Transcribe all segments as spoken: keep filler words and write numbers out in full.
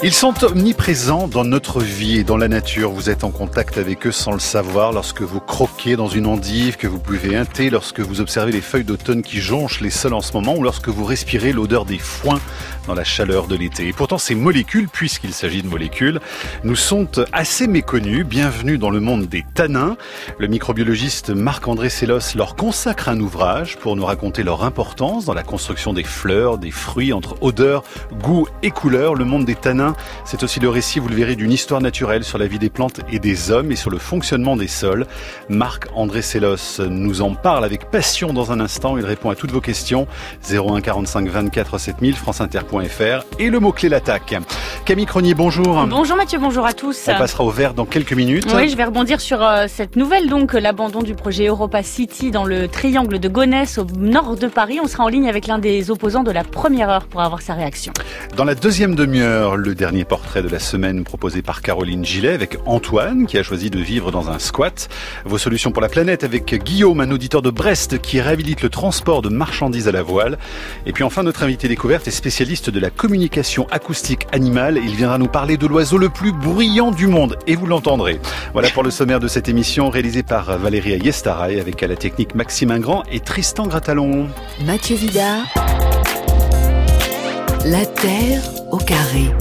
Ils sont omniprésents dans notre vie et dans la nature. Vous êtes en contact avec eux sans le savoir lorsque vous croquez dans une endive que vous buvez un thé, lorsque vous observez les feuilles d'automne qui jonchent les sols en ce moment ou lorsque vous respirez l'odeur des foins dans la chaleur de l'été. Et pourtant, ces molécules, puisqu'il s'agit de molécules, nous sont assez méconnues. Bienvenue dans le monde des tanins. Le microbiologiste Marc-André Sellos leur consacre un ouvrage pour nous raconter leur importance dans la construction des fleurs, des fruits, entre odeur, goût et couleur. Le monde des tanins, c'est aussi le récit, vous le verrez, d'une histoire naturelle sur la vie des plantes et des hommes et sur le fonctionnement des sols. Marc-André Sellos nous en parle avec passion dans un instant. Il répond à toutes vos questions. zéro un quarante-cinq vingt-quatre sept mille, franceinter point f r et le mot-clé l'attaque. Camille Cronier, bonjour. Bonjour Mathieu, bonjour à tous. On passera au vert dans quelques minutes. Oui, je vais rebondir sur euh, cette nouvelle, donc l'abandon du projet Europa City dans le triangle de Gonesse au nord de Paris. On sera en ligne avec l'un des opposants de la première heure pour avoir sa réaction. Dans la deuxième demi-heure, le dernier portrait de la semaine proposé par Caroline Gillet avec Antoine qui a choisi de vivre dans un squat. Vos solutions pour la planète avec Guillaume, un auditeur de Brest qui réhabilite le transport de marchandises à la voile. Et puis enfin, notre invité découverte est spécialiste de la communication acoustique animale. Il viendra nous parler de l'oiseau le plus bruyant du monde et vous l'entendrez. Voilà pour le sommaire de cette émission réalisée par Valérie Ayestaraï avec à la technique Maxime Ingrand et Tristan Gratalon. Mathieu Vidard, la terre au carré.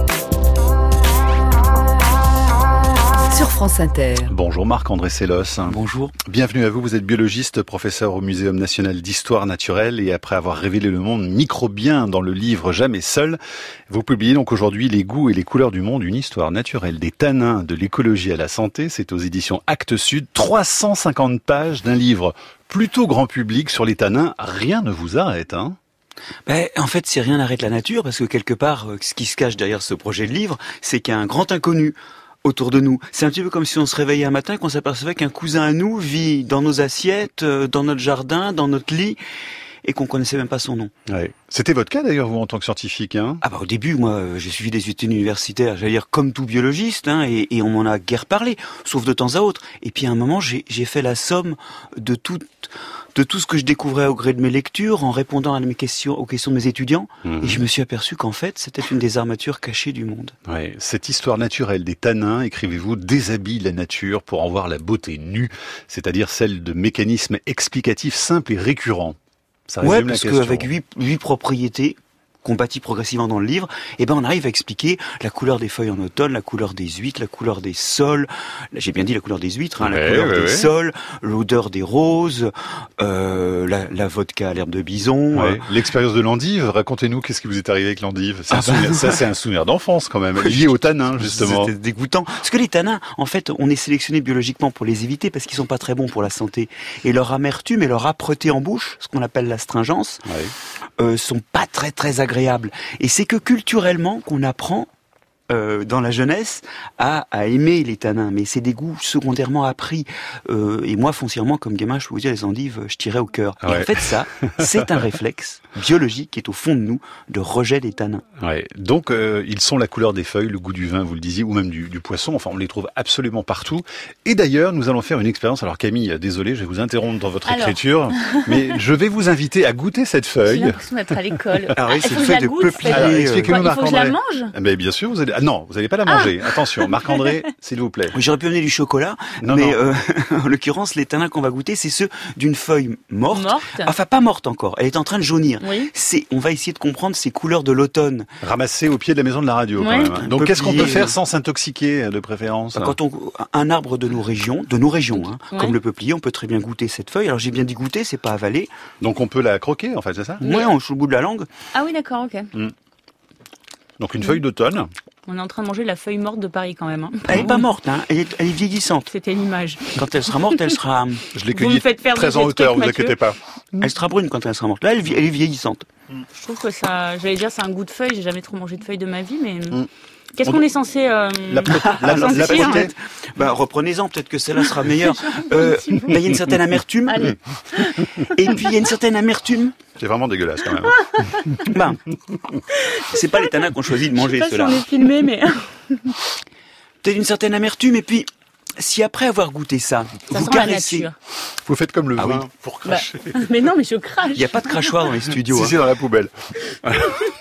Sur France Inter. Bonjour Marc-André Sellos. Bonjour. Bienvenue à vous, vous êtes biologiste, professeur au Muséum national d'histoire naturelle et après avoir révélé le monde microbien dans le livre Jamais seul, vous publiez donc aujourd'hui Les goûts et les couleurs du monde, une histoire naturelle des tanins de l'écologie à la santé. C'est aux éditions Actes Sud, trois cent cinquante pages d'un livre plutôt grand public sur les tanins. Rien ne vous arrête, hein? Ben, en fait, c'est rien n'arrête la nature parce que quelque part, ce qui se cache derrière ce projet de livre, c'est qu'il y a un grand inconnu autour de nous. C'est un petit peu comme si on se réveillait un matin, qu'on s'apercevait qu'un cousin à nous vit dans nos assiettes, dans notre jardin, dans notre lit, et qu'on connaissait même pas son nom. Ouais. C'était votre cas d'ailleurs, vous, en tant que scientifique, hein? Ah bah au début, moi, j'ai suivi des études universitaires, j'allais dire comme tout biologiste, hein, et, et on m'en a guère parlé, sauf de temps à autre. Et puis à un moment, j'ai, j'ai fait la somme de tout, de tout ce que je découvrais au gré de mes lectures, en répondant à mes questions, aux questions de mes étudiants, mmh. et je me suis aperçu qu'en fait, c'était une des armatures cachées du monde. Ouais. Cette histoire naturelle des tanins, écrivez-vous, déshabille la nature pour en voir la beauté nue, c'est-à-dire celle de mécanismes explicatifs simples et récurrents. Ça ouais, parce qu'avec huit, huit propriétés qu'on bâtit progressivement dans le livre, eh ben on arrive à expliquer la couleur des feuilles en automne, la couleur des huîtres, la couleur des sols, j'ai bien dit la couleur des huîtres, hein, ouais, la couleur ouais, des ouais. sols, l'odeur des roses, euh, la, la vodka à l'herbe de bison. Ouais. Euh... L'expérience de l'endive, racontez-nous qu'est-ce qui vous est arrivé avec l'endive. C'est un souvenir, ça c'est un souvenir d'enfance quand même, lié aux tanins justement. C'était dégoûtant. Parce que les tanins, en fait, on est sélectionné biologiquement pour les éviter parce qu'ils sont pas très bons pour la santé. Et leur amertume et leur âpreté en bouche, ce qu'on appelle l'astringence, ouais. euh, sont pas très très agréables. agréable. Et c'est que culturellement qu'on apprend euh, dans la jeunesse à, à aimer les tanins, mais c'est des goûts secondairement appris. Euh, et moi, foncièrement, comme gamin, je peux vous dire, les endives, je tirais au cœur. Ouais. Et en fait, ça, c'est un réflexe biologique qui est au fond de nous, de rejet des tanins. Ouais. Donc, euh, ils sont la couleur des feuilles, le goût du vin, vous le disiez, ou même du, du poisson. Enfin, on les trouve absolument partout. Et d'ailleurs, nous allons faire une expérience. Alors, Camille, désolé, je vais vous interrompre dans votre Alors... écriture, mais je vais vous inviter à goûter cette feuille. J'ai l'impression d'être à l'école. Ah oui, c'est une feuille de peuplier. Alors, expliquez-nous, Marc-André. Il faut que je la mange? Mais bien sûr, vous allez. Ah, non, vous n'allez pas la manger. Ah. Attention, Marc-André, s'il vous plaît. J'aurais pu amener du chocolat, non, mais non. Euh, en l'occurrence, les tanins qu'on va goûter, c'est ceux d'une feuille morte. Morte. Enfin, pas morte encore. Elle est en train de jaunir. Oui. C'est, on va essayer de comprendre ces couleurs de l'automne. Ramassées au pied de la maison de la radio, oui. quand même. Donc, Peuplier, qu'est-ce qu'on peut faire sans s'intoxiquer, de préférence? Quand on, un arbre de nos régions, de nos régions, hein, ouais. comme le peuplier, on peut très bien goûter cette feuille. Alors, j'ai bien dit goûter, c'est pas avaler. Donc, on peut la croquer, en fait, c'est ça? Ouais, on joue le bout de la langue. Ah oui, d'accord, ok. Mmh. Donc, une mmh. feuille d'automne. On est en train de manger la feuille morte de Paris quand même. Hein. Elle est pas morte, hein. elle, est, elle est vieillissante. C'était l'image. Quand elle sera morte, elle sera... Je l'ai cueillie très en hauteur, vous inquiétez pas. Elle sera brune quand elle sera morte. Là, elle, elle est vieillissante. Je trouve que ça... J'allais dire c'est un goût de feuille, j'ai jamais trop mangé de feuille de ma vie, mais... Mm. Qu'est-ce qu'on est censé... Euh... La, la, la, la peut-être. Bah, reprenez-en, peut-être que celle-là sera meilleure. Euh, bah, il y a une certaine amertume. Allez. Et puis, il y a une certaine amertume. C'est vraiment dégueulasse, quand même. Bah, c'est pas les tanins qu'on choisit de manger, ceux-là. Je sais pas si on est filmé, mais... Peut-être une certaine amertume, et puis... Si après avoir goûté ça, ça vous caressez... Vous faites comme le ah vin oui. pour cracher. Bah, mais non, mais je crache. Il n'y a pas de crachoir dans les studios. Si, hein. c'est dans la poubelle.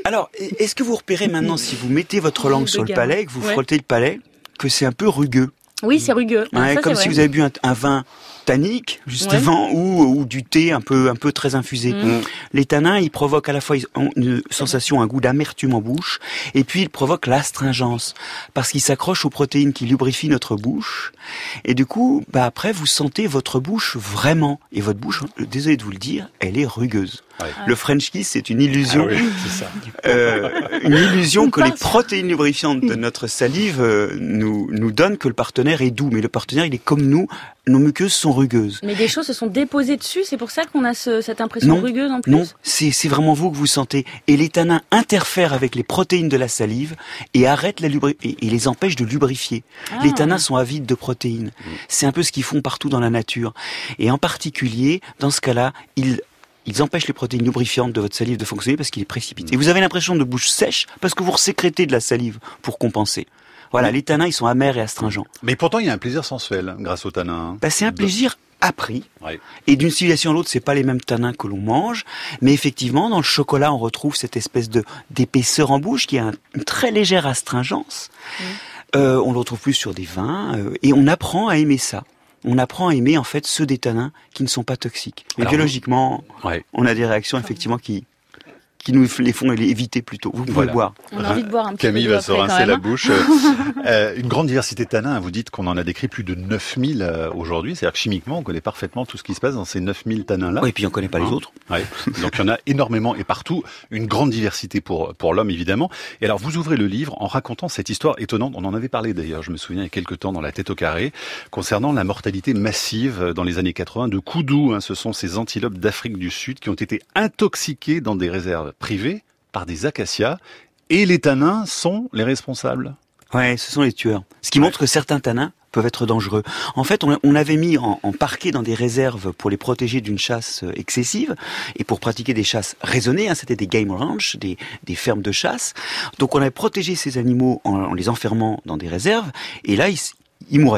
Alors, est-ce que vous repérez maintenant, si vous mettez votre langue sur le palais, que vous ouais. frottez le palais, que c'est un peu rugueux? Oui, c'est rugueux. Ouais, ça, comme c'est si vrai. vous avez bu un, un vin tannique, justement, ouais. ou, ou du thé un peu, un peu très infusé. Mmh. Les tanins, ils provoquent à la fois une sensation, un goût d'amertume en bouche, et puis ils provoquent l'astringence, parce qu'ils s'accrochent aux protéines qui lubrifient notre bouche, et du coup, bah après, vous sentez votre bouche vraiment, et votre bouche, désolé de vous le dire, elle est rugueuse. Ouais. Le French kiss, c'est une illusion, ah oui, c'est ça. Euh, une illusion que les protéines lubrifiantes de notre salive euh, nous nous donnent que le partenaire est doux, mais le partenaire il est comme nous, nos muqueuses sont rugueuses. Mais des choses se sont déposées dessus, c'est pour ça qu'on a ce, cette impression non, rugueuse en plus. Non, c'est c'est vraiment vous que vous sentez. Et les tanins interfèrent avec les protéines de la salive et arrêtent la lubri- et, et les empêchent de lubrifier. Ah. Les tanins sont avides de protéines. Mmh. C'est un peu ce qu'ils font partout dans la nature. Et en particulier, dans ce cas-là, ils Ils empêchent les protéines lubrifiantes de votre salive de fonctionner parce qu'il est précipité. Et vous avez l'impression de bouche sèche parce que vous resécrétez de la salive pour compenser. Voilà, les tanins, ils sont amers et astringents. Mais pourtant, il y a un plaisir sensuel grâce aux tanins. Bah, c'est un plaisir appris. Ouais. Et d'une civilisation à l'autre, c'est pas les mêmes tanins que l'on mange. Mais effectivement, dans le chocolat, on retrouve cette espèce de d'épaisseur en bouche qui a un, une très légère astringence. Mmh. Euh, on le retrouve plus sur des vins. Euh, et on apprend à aimer ça. On apprend à aimer en fait ceux des tanins qui ne sont pas toxiques. Mais Alors, biologiquement, ouais. on a des réactions effectivement qui qui nous les font éviter plutôt. Vous pouvez voilà. boire. On a envie de boire un petit Camille peu va se rincer la bouche. euh, une grande diversité de tanins. Vous dites qu'on en a décrit plus de neuf mille euh, aujourd'hui. C'est-à-dire que chimiquement, on connaît parfaitement tout ce qui se passe dans ces neuf mille tanins-là. Oui, et puis on connaît pas hein. les autres. Ouais. Donc il y en a énormément et partout. Une grande diversité pour pour l'homme, évidemment. Et alors, vous ouvrez le livre en racontant cette histoire étonnante. On en avait parlé d'ailleurs, je me souviens, il y a quelques temps dans La Tête au carré, concernant la mortalité massive dans les années quatre-vingts de koudous. Hein. Ce sont ces antilopes d'Afrique du Sud qui ont été intoxiqués dans des réserves privées par des acacias, et les tanins sont les responsables. Ouais, ce sont les tueurs. Ce qui ouais. montre que certains tanins peuvent être dangereux. En fait, on, on avait mis en, en parquet dans des réserves pour les protéger d'une chasse excessive et pour pratiquer des chasses raisonnées. Hein, c'était des game ranch, des, des fermes de chasse. Donc, on avait protégé ces animaux en, en les enfermant dans des réserves, et là, ils, ils mouraient.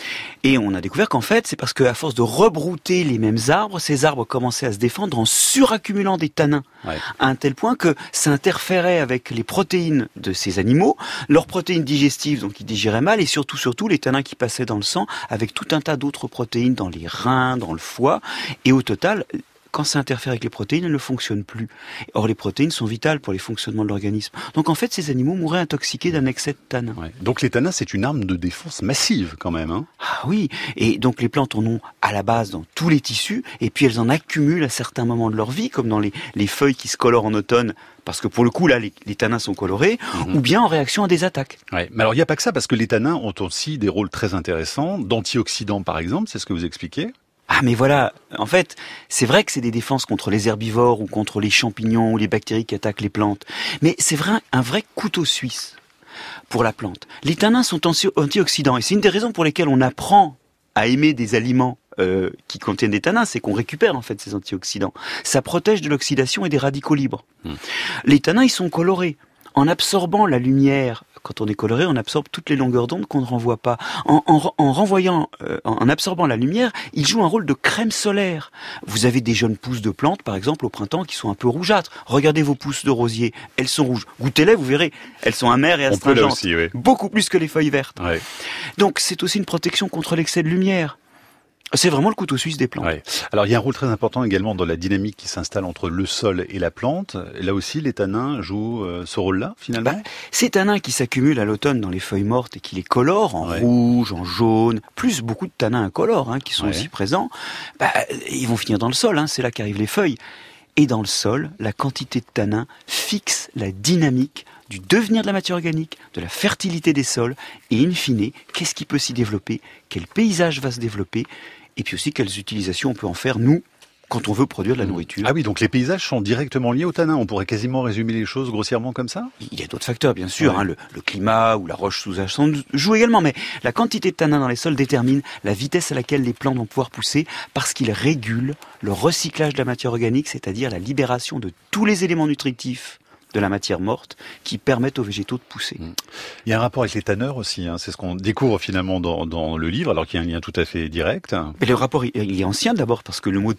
Et on a découvert qu'en fait, c'est parce qu'à force de rebrouter les mêmes arbres, ces arbres commençaient à se défendre en suraccumulant des tanins. Ouais. À un tel point que ça interférait avec les protéines de ces animaux, leurs protéines digestives, donc ils digéraient mal, et surtout, surtout, les tanins qui passaient dans le sang, avec tout un tas d'autres protéines dans les reins, dans le foie, et au total, quand ça interfère avec les protéines, elles ne fonctionnent plus. Or, les protéines sont vitales pour les fonctionnements de l'organisme. Donc, en fait, ces animaux mouraient intoxiqués d'un excès de tanins. Ouais. Donc, les tanins, c'est une arme de défense massive, quand même. Hein. Ah oui. Et donc, les plantes en ont à la base dans tous les tissus, et puis elles en accumulent à certains moments de leur vie, comme dans les, les feuilles qui se colorent en automne, parce que pour le coup, là, les, les tanins sont colorés, mmh. ou bien en réaction à des attaques. Ouais. Mais alors, il n'y a pas que ça, parce que les tanins ont aussi des rôles très intéressants, d'antioxydants, par exemple, c'est ce que vous expliquez. Ah mais voilà, en fait, c'est vrai que c'est des défenses contre les herbivores ou contre les champignons ou les bactéries qui attaquent les plantes. Mais c'est vrai, un vrai couteau suisse pour la plante. Les tanins sont antioxydants et c'est une des raisons pour lesquelles on apprend à aimer des aliments euh, qui contiennent des tanins, c'est qu'on récupère en fait ces antioxydants. Ça protège de l'oxydation et des radicaux libres. Mmh. Les tanins, ils sont colorés. En absorbant la lumière, quand on est coloré, on absorbe toutes les longueurs d'onde qu'on ne renvoie pas. En, en, en renvoyant, euh, en absorbant la lumière, ils jouent un rôle de crème solaire. Vous avez des jeunes pousses de plantes, par exemple, au printemps, qui sont un peu rougeâtres. Regardez vos pousses de rosier, elles sont rouges. Goûtez-les, vous verrez, elles sont amères et astringentes. Aussi, oui. Beaucoup plus que les feuilles vertes. Ouais. Donc c'est aussi une protection contre l'excès de lumière. C'est vraiment le couteau suisse des plantes. Ouais. Alors il y a un rôle très important également dans la dynamique qui s'installe entre le sol et la plante. Et là aussi, les tanins jouent euh, ce rôle-là, finalement. Bah, ces tanins qui s'accumulent à l'automne dans les feuilles mortes et qui les colorent en ouais. rouge, en jaune, plus beaucoup de tanins incolores hein, qui sont ouais. aussi présents, bah, ils vont finir dans le sol. Hein, c'est là qu'arrivent les feuilles. Et dans le sol, la quantité de tanins fixe la dynamique du devenir de la matière organique, de la fertilité des sols, et in fine, qu'est-ce qui peut s'y développer, quel paysage va se développer, et puis aussi quelles utilisations on peut en faire, nous, quand on veut produire de la nourriture. Ah oui, donc les paysages sont directement liés aux tanins. On pourrait quasiment résumer les choses grossièrement comme ça ? Il y a d'autres facteurs, bien sûr. Ouais. Hein, le, le climat ou la roche sous-jacente joue également, mais la quantité de tanins dans les sols détermine la vitesse à laquelle les plantes vont pouvoir pousser parce qu'ils régulent le recyclage de la matière organique, c'est-à-dire la libération de tous les éléments nutritifs de la matière morte qui permettent aux végétaux de pousser. Il y a un rapport avec les tanneurs aussi, hein. C'est ce qu'on découvre finalement dans, dans le livre, alors qu'il y a un lien tout à fait direct. Mais le rapport, il est ancien d'abord, parce que le mot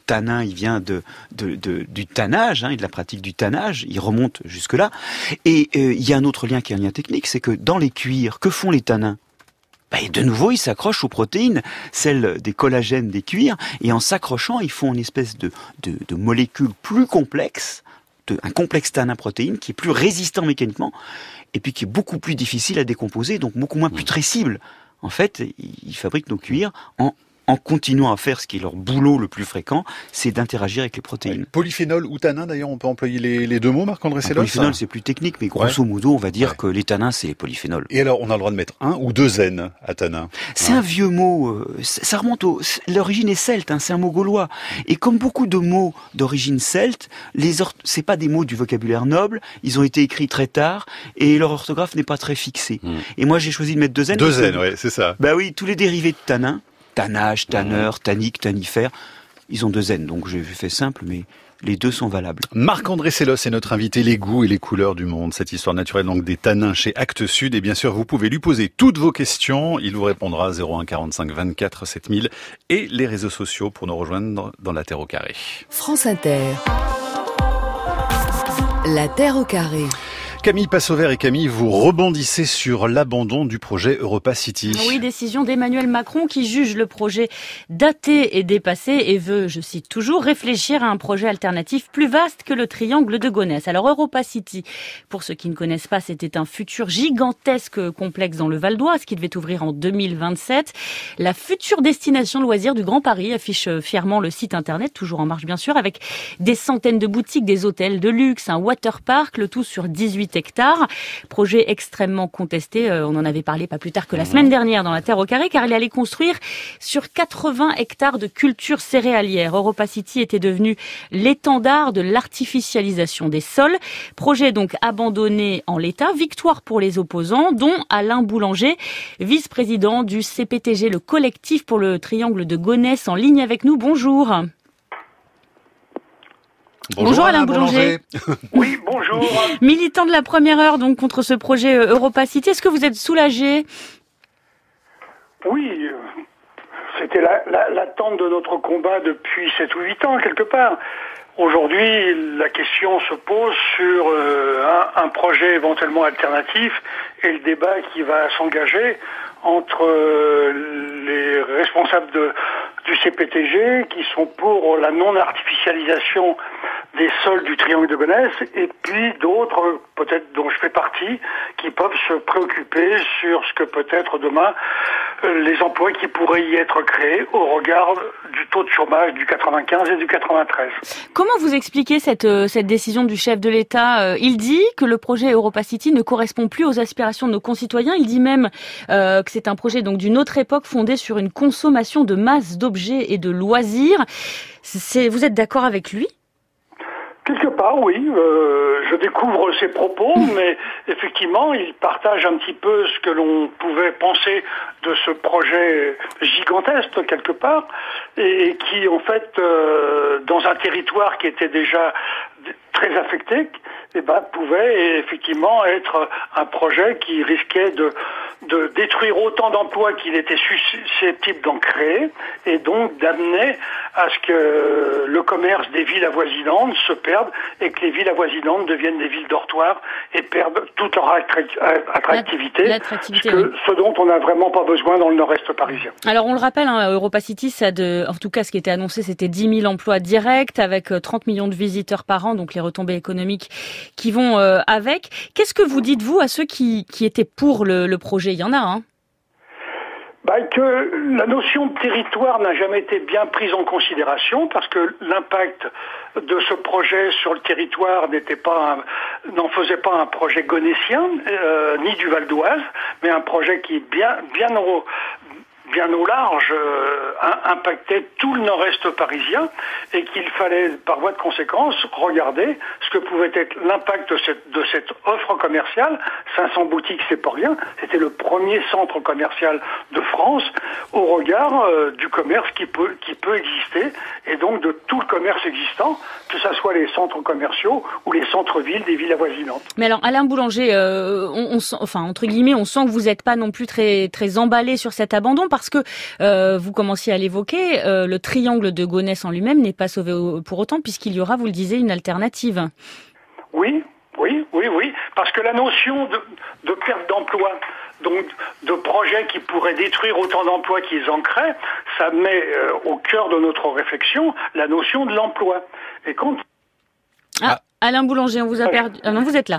tanin, il vient de, de, de du tannage, hein, et de la pratique du tannage. Il remonte jusque-là. Et euh, il y a un autre lien qui est un lien technique, c'est que dans les cuirs, que font les tanins ? Ben, de nouveau, ils s'accrochent aux protéines, celles des collagènes des cuirs, et en s'accrochant, ils font une espèce de, de, de molécule plus complexe, de, un complexe tanin-protéine qui est plus résistant mécaniquement, et puis qui est beaucoup plus difficile à décomposer, donc beaucoup moins putrescible. En fait, ils fabriquent nos cuirs en en continuant à faire ce qui est leur boulot le plus fréquent, c'est d'interagir avec les protéines. Ouais, polyphénol ou tanin, d'ailleurs, on peut employer les, les deux mots, Marc-André Sellos. Polyphénol, c'est plus technique, mais grosso ouais. modo, on va dire ouais. que les tanins, c'est les polyphénols. Et alors, on a le droit de mettre un ou deux N à tanin. C'est ouais. un vieux mot, euh, ça remonte au... L'origine est celte, hein, c'est un mot gaulois. Et comme beaucoup de mots d'origine celte, les or... c'est pas des mots du vocabulaire noble, ils ont été écrits très tard, et leur orthographe n'est pas très fixée. Mmh. Et moi, j'ai choisi de mettre deux N. Deux N, ouais, c'est ça. Bah oui, tous les dérivés de tanin, tannage, tanneur, tannique, tannifère, ils ont deux N, donc j'ai fait simple, mais les deux sont valables. Marc-André Sellos est notre invité, les goûts et les couleurs du monde. Cette histoire naturelle donc des tanins chez Actes Sud. Et bien sûr, vous pouvez lui poser toutes vos questions. Il vous répondra zéro un quarante-cinq vingt-quatre sept mille et les réseaux sociaux pour nous rejoindre dans La Terre au carré. France Inter. La Terre au carré. Camille Passover et Camille, vous rebondissez sur l'abandon du projet Europa City. Oui, décision d'Emmanuel Macron qui juge le projet daté et dépassé et veut, je cite toujours, réfléchir à un projet alternatif plus vaste que le triangle de Gonesse. Alors Europa City, pour ceux qui ne connaissent pas, c'était un futur gigantesque complexe dans le Val d'Oise qui devait ouvrir en deux mille vingt-sept. La future destination loisirs du Grand Paris affiche fièrement le site internet, toujours en marche bien sûr, avec des centaines de boutiques, des hôtels de luxe, un waterpark, le tout sur dix-huit hectares. Projet extrêmement contesté, euh, on en avait parlé pas plus tard que la semaine dernière dans La Terre au carré, car il allait construire sur quatre-vingts hectares de culture céréalière. Europa City était devenu l'étendard de l'artificialisation des sols. Projet donc abandonné en l'état, victoire pour les opposants, dont Alain Boulanger, vice-président du C P T G, le collectif pour le triangle de Gonesse, en ligne avec nous. Bonjour. Bonjour, bonjour Alain, Alain Boulanger. Boulanger. Oui, bonjour. Militant de la première heure donc contre ce projet Europa City, est-ce que vous êtes soulagé ? Oui, c'était la, la, l'attente de notre combat depuis sept ou huit ans quelque part. Aujourd'hui, la question se pose sur euh, un, un projet éventuellement alternatif et le débat qui va s'engager entre euh, les responsables de, du C P T G qui sont pour la non-artificialisation des sols du triangle de Gonesse et puis d'autres, peut-être dont je fais partie, qui peuvent se préoccuper sur ce que peut-être demain euh, les emplois qui pourraient y être créés au regard du taux de chômage du quatre-vingt-quinze et du quatre-vingt-treize. Comment vous expliquez cette, euh, cette décision du chef de l'État ? euh, Il dit que le projet Europa City ne correspond plus aux aspirations de nos concitoyens. Il dit même euh, que c'est un projet donc d'une autre époque fondé sur une consommation de masse d'objets et de loisirs. C'est, vous êtes d'accord avec lui ? Quelque part, oui. Euh, je découvre ses propos, mais effectivement, il partage un petit peu ce que l'on pouvait penser de ce projet gigantesque, quelque part, et qui, en fait, euh, dans un territoire qui était déjà très affecté, eh ben, pouvait effectivement être un projet qui risquait de, de détruire autant d'emplois qu'il était susceptible d'en créer, et donc d'amener à ce que le commerce des villes avoisinantes se perde et que les villes avoisinantes deviennent des villes dortoirs et perdent toute leur attractivité, L'attractivité, ce, que, oui. ce dont on n'a vraiment pas besoin dans le nord-est parisien. Alors on le rappelle, hein, Europa City, ça de, en tout cas ce qui était annoncé, c'était dix mille emplois directs avec trente millions de visiteurs par an, donc les retombées économiques qui vont euh, avec. Qu'est-ce que vous dites, vous, à ceux qui, qui étaient pour le, le projet ? Il y en a, hein ? Bah, que la notion de territoire n'a jamais été bien prise en considération parce que l'impact de ce projet sur le territoire n'était pas un, n'en faisait pas un projet gonécien euh, ni du Val d'Oise, mais un projet qui bien bien au bien au large euh, impactait tout le nord-est parisien et qu'il fallait, par voie de conséquence, regarder ce que pouvait être l'impact de cette, de cette offre commerciale. cinq cents boutiques, c'est pas rien. C'était le premier centre commercial de France au regard euh, du commerce qui peut, qui peut exister et donc de tout le commerce existant, que ce soit les centres commerciaux ou les centres-villes des villes avoisinantes. Mais alors, Alain Boulanger, euh, on, on, enfin, entre guillemets, on sent que vous n'êtes pas non plus très, très emballé sur cet abandon parce parce que euh, vous commenciez à l'évoquer, euh, le triangle de Gonesse en lui-même n'est pas sauvé pour autant, puisqu'il y aura, vous le disiez, une alternative. Oui, oui, oui, oui, parce que la notion de, de perte d'emploi, donc de projets qui pourraient détruire autant d'emplois qu'ils en créent, ça met euh, au cœur de notre réflexion la notion de l'emploi. Et quand... Ah, Alain Boulanger, on vous a perdu. Ah non, vous êtes là.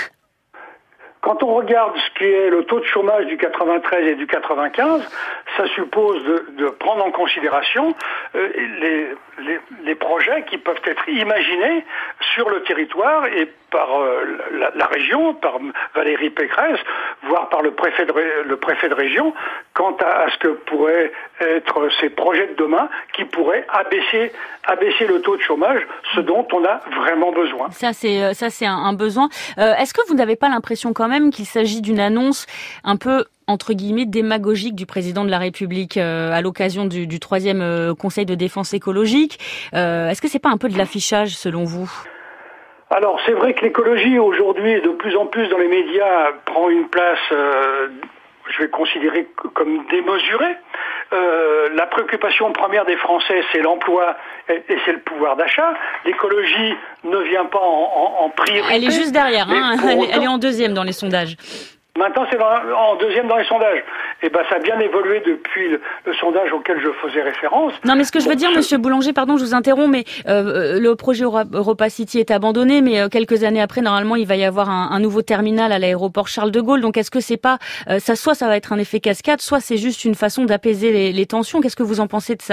Quand on regarde ce qui est le taux de chômage du quatre-vingt-treize et du quatre-vingt-quinze, ça suppose de, de prendre en considération euh, les, les, les projets qui peuvent être imaginés sur le territoire et par euh, la, la région, par Valérie Pécresse, voire par le préfet de, le préfet de région, quant à, à ce que pourraient être ces projets de demain qui pourraient abaisser, abaisser le taux de chômage, ce dont on a vraiment besoin. Ça, c'est, ça, c'est un, un besoin. Euh, est-ce que vous n'avez pas l'impression quand même qu'il s'agit d'une annonce un peu, entre guillemets, démagogique du président de la République euh, à l'occasion du, du troisième euh, Conseil de défense écologique. Euh, est-ce que c'est pas un peu de l'affichage, selon vous ? Alors, c'est vrai que l'écologie, aujourd'hui, de plus en plus dans les médias, prend une place, euh, je vais considérer comme démesurée. Euh, la préoccupation première des Français, c'est l'emploi et, et c'est le pouvoir d'achat. L'écologie ne vient pas en, en, en priorité. Elle est juste derrière, hein. elle, autant, elle est en deuxième dans les sondages. Maintenant, c'est dans, en deuxième dans les sondages. Et ben, ça a bien évolué depuis le, le sondage auquel je faisais référence. Non, mais ce que je veux dire, Monsieur Boulanger, pardon, je vous interromps, mais euh, le projet Europa City est abandonné, mais euh, quelques années après, normalement, il va y avoir un, un nouveau terminal à l'aéroport Charles de Gaulle. Donc, est-ce que c'est pas euh, ça, soit ça va être un effet cascade, soit c'est juste une façon d'apaiser les, les tensions. Qu'est-ce que vous en pensez de ça ?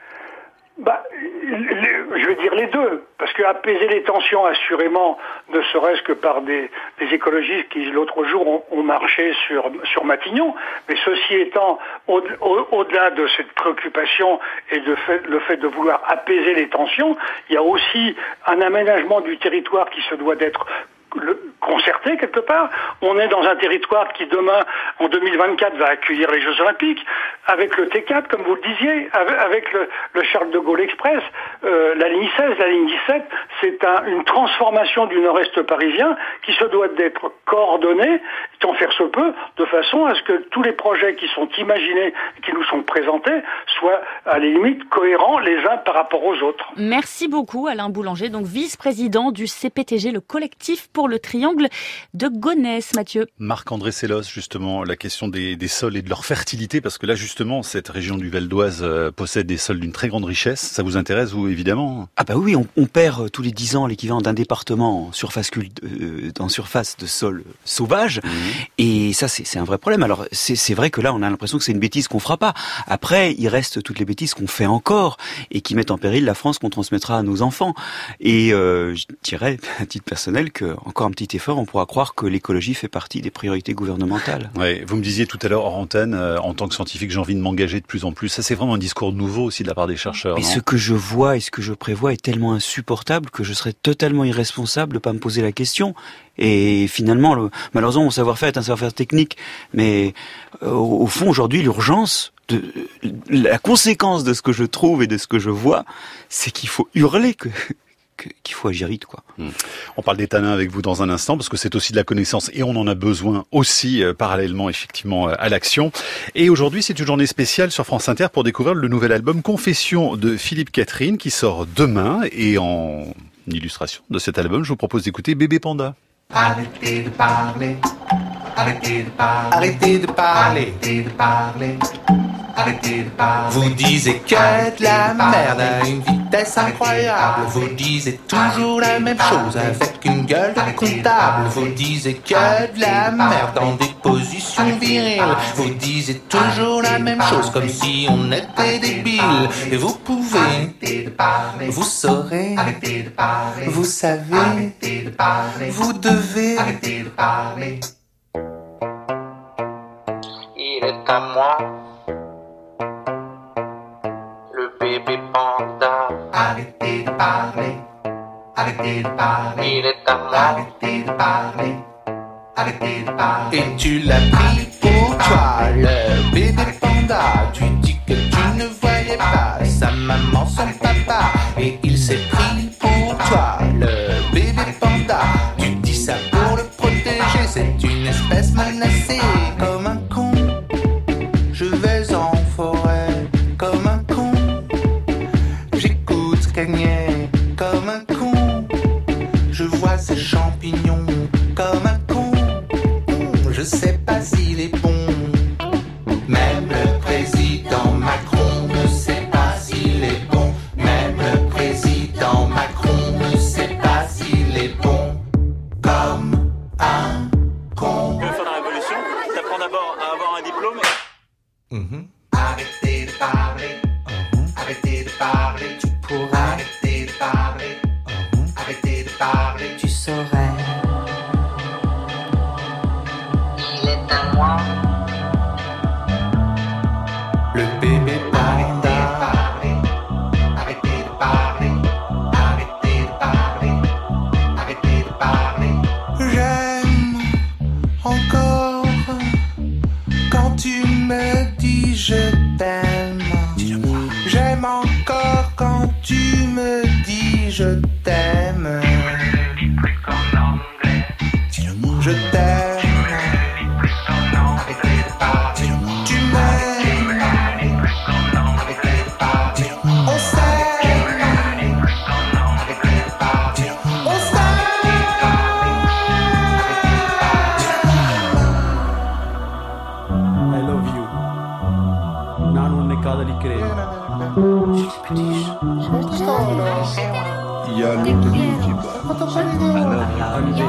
Bah, je veux dire les deux, parce que apaiser les tensions, assurément, ne serait-ce que par des, des écologistes qui l'autre jour ont, ont marché sur sur Matignon. Mais ceci étant, au, au, au-delà de cette préoccupation et de fait, le fait de vouloir apaiser les tensions, il y a aussi un aménagement du territoire qui se doit d'être le concerté quelque part. On est dans un territoire qui demain, en deux mille vingt-quatre, va accueillir les Jeux Olympiques, avec le T quatre, comme vous le disiez, avec le, le Charles de Gaulle Express, euh, la ligne seize, la ligne dix-sept, c'est un, une transformation du nord-est parisien qui se doit d'être coordonnée, tant faire se peut, de façon à ce que tous les projets qui sont imaginés, qui nous sont présentés, soient à la limite cohérents les uns par rapport aux autres. Merci beaucoup Alain Boulanger, donc vice-président du C P T G, le collectif pour le triangle de Gonesse. Mathieu. Marc-André Sellos, justement, la question des, des sols et de leur fertilité, parce que là, justement, cette région du Val d'Oise euh, possède des sols d'une très grande richesse. Ça vous intéresse, vous, évidemment ? Ah bah oui, on, on perd euh, tous les dix ans l'équivalent d'un département en surface, cult, euh, en surface de sol sauvage. Mmh. Et ça, c'est, c'est un vrai problème. Alors, c'est, c'est vrai que là, on a l'impression que c'est une bêtise qu'on fera pas. Après, il reste toutes les bêtises qu'on fait encore et qui mettent en péril la France qu'on transmettra à nos enfants. Et euh, je dirais, à titre personnel, que encore un petit effort, on pourra croire que l'écologie fait partie des priorités gouvernementales. Ouais, vous me disiez tout à l'heure, hors antenne, euh, en tant que scientifique, j'ai envie de m'engager de plus en plus. Ça, c'est vraiment un discours nouveau aussi de la part des chercheurs. Mais non ce que je vois et ce que je prévois est tellement insupportable que je serais totalement irresponsable de pas me poser la question. Et finalement, le, malheureusement, mon savoir-faire est un savoir-faire technique. Mais euh, au, au fond, aujourd'hui, l'urgence, de, la conséquence de ce que je trouve et de ce que je vois, c'est qu'il faut hurler que... qu'il faut agir vite, quoi. Mmh. On parle des tanins avec vous dans un instant, parce que c'est aussi de la connaissance et on en a besoin aussi, euh, parallèlement, effectivement, euh, à l'action. Et aujourd'hui, c'est une journée spéciale sur France Inter pour découvrir le nouvel album Confession de Philippe Catherine, qui sort demain. Et en illustration de cet album, je vous propose d'écouter Bébé Panda. Arrêtez de parler, arrêtez de parler, arrêtez de parler, arrêtez de parler. Arrêtez de parler. Vous disiez que de la merde à une vitesse incroyable. Vous disiez toujours la même chose avec une gueule de comptable. Vous disiez que de la merde dans des positions viriles. Vous disiez toujours la même chose comme si on était débiles. Et vous pouvez, vous saurez, vous savez, vous devez. Il est à moi. Bébé panda, arrêtez de parler, arrêtez de parler, il est à moi, arrêtez de parler, arrêtez de parler. Et tu l'as pris pour toi, le bébé panda. Tu dis que tu ne voyais pas sa maman, son papa, et il s'est pris pour toi, le bébé panda. Tu dis ça pour le protéger, c'est une espèce menacée, comme un con. Je vais en champignons comme un con. Je sais pas s'il est bon. Même le président Macron ne sait pas s'il est bon. Même le président Macron ne sait pas s'il est bon. Comme un con. Tu veux faire la révolution? T'apprends d'abord à avoir un diplôme. Mmh. Arrêtez de parler. Mmh. Arrêtez de parler. Tu pourras. Arrêtez de parler. Mmh. Arrêtez de parler. Tu saurais. Il est à moi. Le bébé panda. Arrêtez de parler. Arrêtez de parler. Arrêtez de parler. J'aime encore quand tu me dis je t'aime. J'aime encore quand tu me dis je t'aime. Je t'aime. Il y a l'automne qui bat.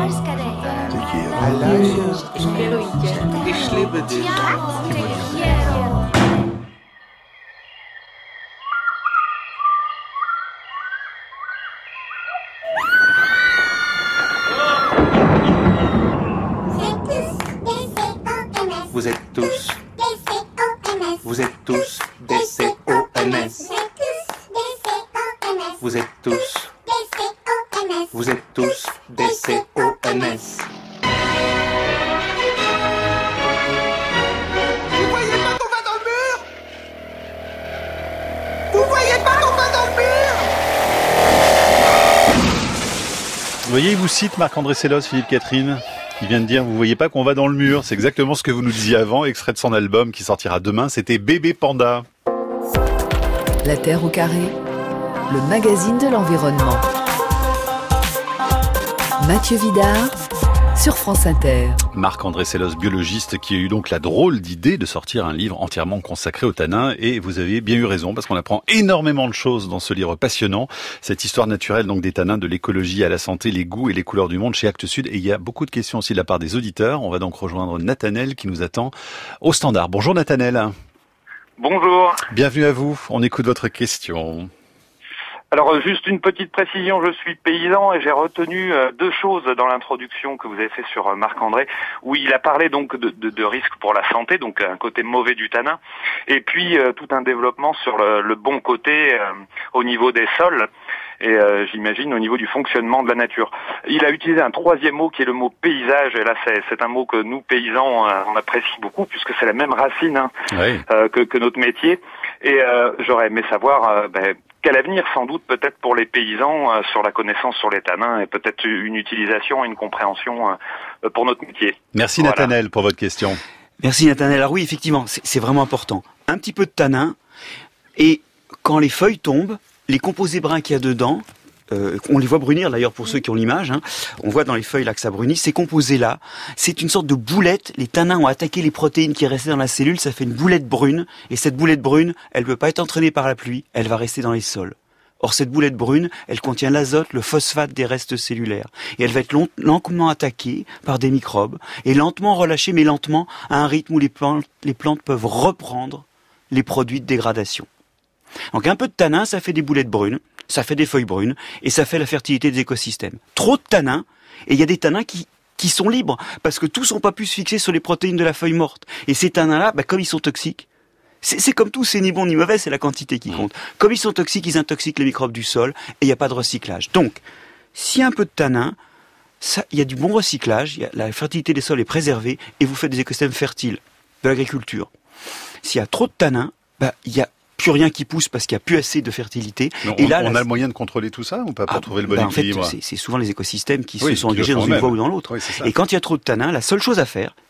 Vous êtes tous, vous êtes tous des C O N S. Vous êtes tous, vous êtes tous des C O N S. Vous voyez pas qu'on va dans le mur? Vous voyez pas qu'on va dans le mur? Vous voyez, il vous cite Marc-André Sellos, Philippe Catherine, qui vient de dire, vous voyez pas qu'on va dans le mur. C'est exactement ce que vous nous disiez avant, extrait de son album qui sortira demain, c'était Bébé Panda. La Terre au carré, le magazine de l'environnement. Mathieu Vidard, sur France Inter. Marc-André Sellos, biologiste, qui a eu donc la drôle d'idée de sortir un livre entièrement consacré aux tanins. Et vous avez bien eu raison, parce qu'on apprend énormément de choses dans ce livre passionnant. Cette histoire naturelle donc des tanins, de l'écologie à la santé, les goûts et les couleurs du monde chez Actes Sud. Et il y a beaucoup de questions aussi de la part des auditeurs. On va donc rejoindre Nathanel qui nous attend au standard. Bonjour Nathanel. Bonjour. Bienvenue à vous. On écoute votre question. Alors juste une petite précision, je suis paysan et j'ai retenu deux choses dans l'introduction que vous avez fait sur Marc-André, où il a parlé donc de, de, de risques pour la santé, donc un côté mauvais du tanin, et puis euh, tout un développement sur le, le bon côté euh, au niveau des sols, et euh, j'imagine au niveau du fonctionnement de la nature. Il a utilisé un troisième mot qui est le mot paysage, et là c'est, c'est un mot que nous paysans euh, on apprécie beaucoup, puisque c'est la même racine hein, oui. euh, que, que notre métier, et euh, j'aurais aimé savoir... Euh, ben, quel avenir sans doute peut-être pour les paysans euh, sur la connaissance sur les tanins et peut-être une utilisation et une compréhension euh, pour notre métier. Merci voilà. Nathanel pour votre question. Merci Nathanel. Alors oui, effectivement, c'est, c'est vraiment important. Un petit peu de tanin et quand les feuilles tombent, les composés bruns qu'il y a dedans, euh, on les voit brunir d'ailleurs pour ceux qui ont l'image, hein, on voit dans les feuilles là que ça brunit, ces composés-là, c'est une sorte de boulette, les tanins ont attaqué les protéines qui restaient dans la cellule, ça fait une boulette brune, et cette boulette brune, elle ne peut pas être entraînée par la pluie, elle va rester dans les sols. Or cette boulette brune, elle contient l'azote, le phosphate des restes cellulaires, et elle va être long, lentement attaquée par des microbes, et lentement relâchée, mais lentement, à un rythme où les plantes, les plantes peuvent reprendre les produits de dégradation. Donc un peu de tanin, ça fait des boulettes brunes, ça fait des feuilles brunes, et ça fait la fertilité des écosystèmes. Trop de tanins, et il y a des tanins qui, qui sont libres, parce que tous n'ont pas pu se fixer sur les protéines de la feuille morte. Et ces tanins-là, bah, comme ils sont toxiques, c'est, c'est comme tout, c'est ni bon ni mauvais, c'est la quantité qui compte. Comme ils sont toxiques, ils intoxiquent les microbes du sol, et il n'y a pas de recyclage. Donc, s'il y a un peu de tanin, ça, il y a du bon recyclage, y a, la fertilité des sols est préservée, et vous faites des écosystèmes fertiles, de l'agriculture. S'il y a trop de tanin, bah, il y a plus rien qui pousse parce qu'il n'y a plus assez de fertilité. Non, et on, là, on la... a le moyen de contrôler tout ça ou pas pour ah, trouver le bon bah équilibre? En fait, c'est, c'est souvent les écosystèmes qui oui, se sont engagés dans une même. voie ou dans l'autre. Oui, et quand il y a trop de tanins, la seule chose à faire,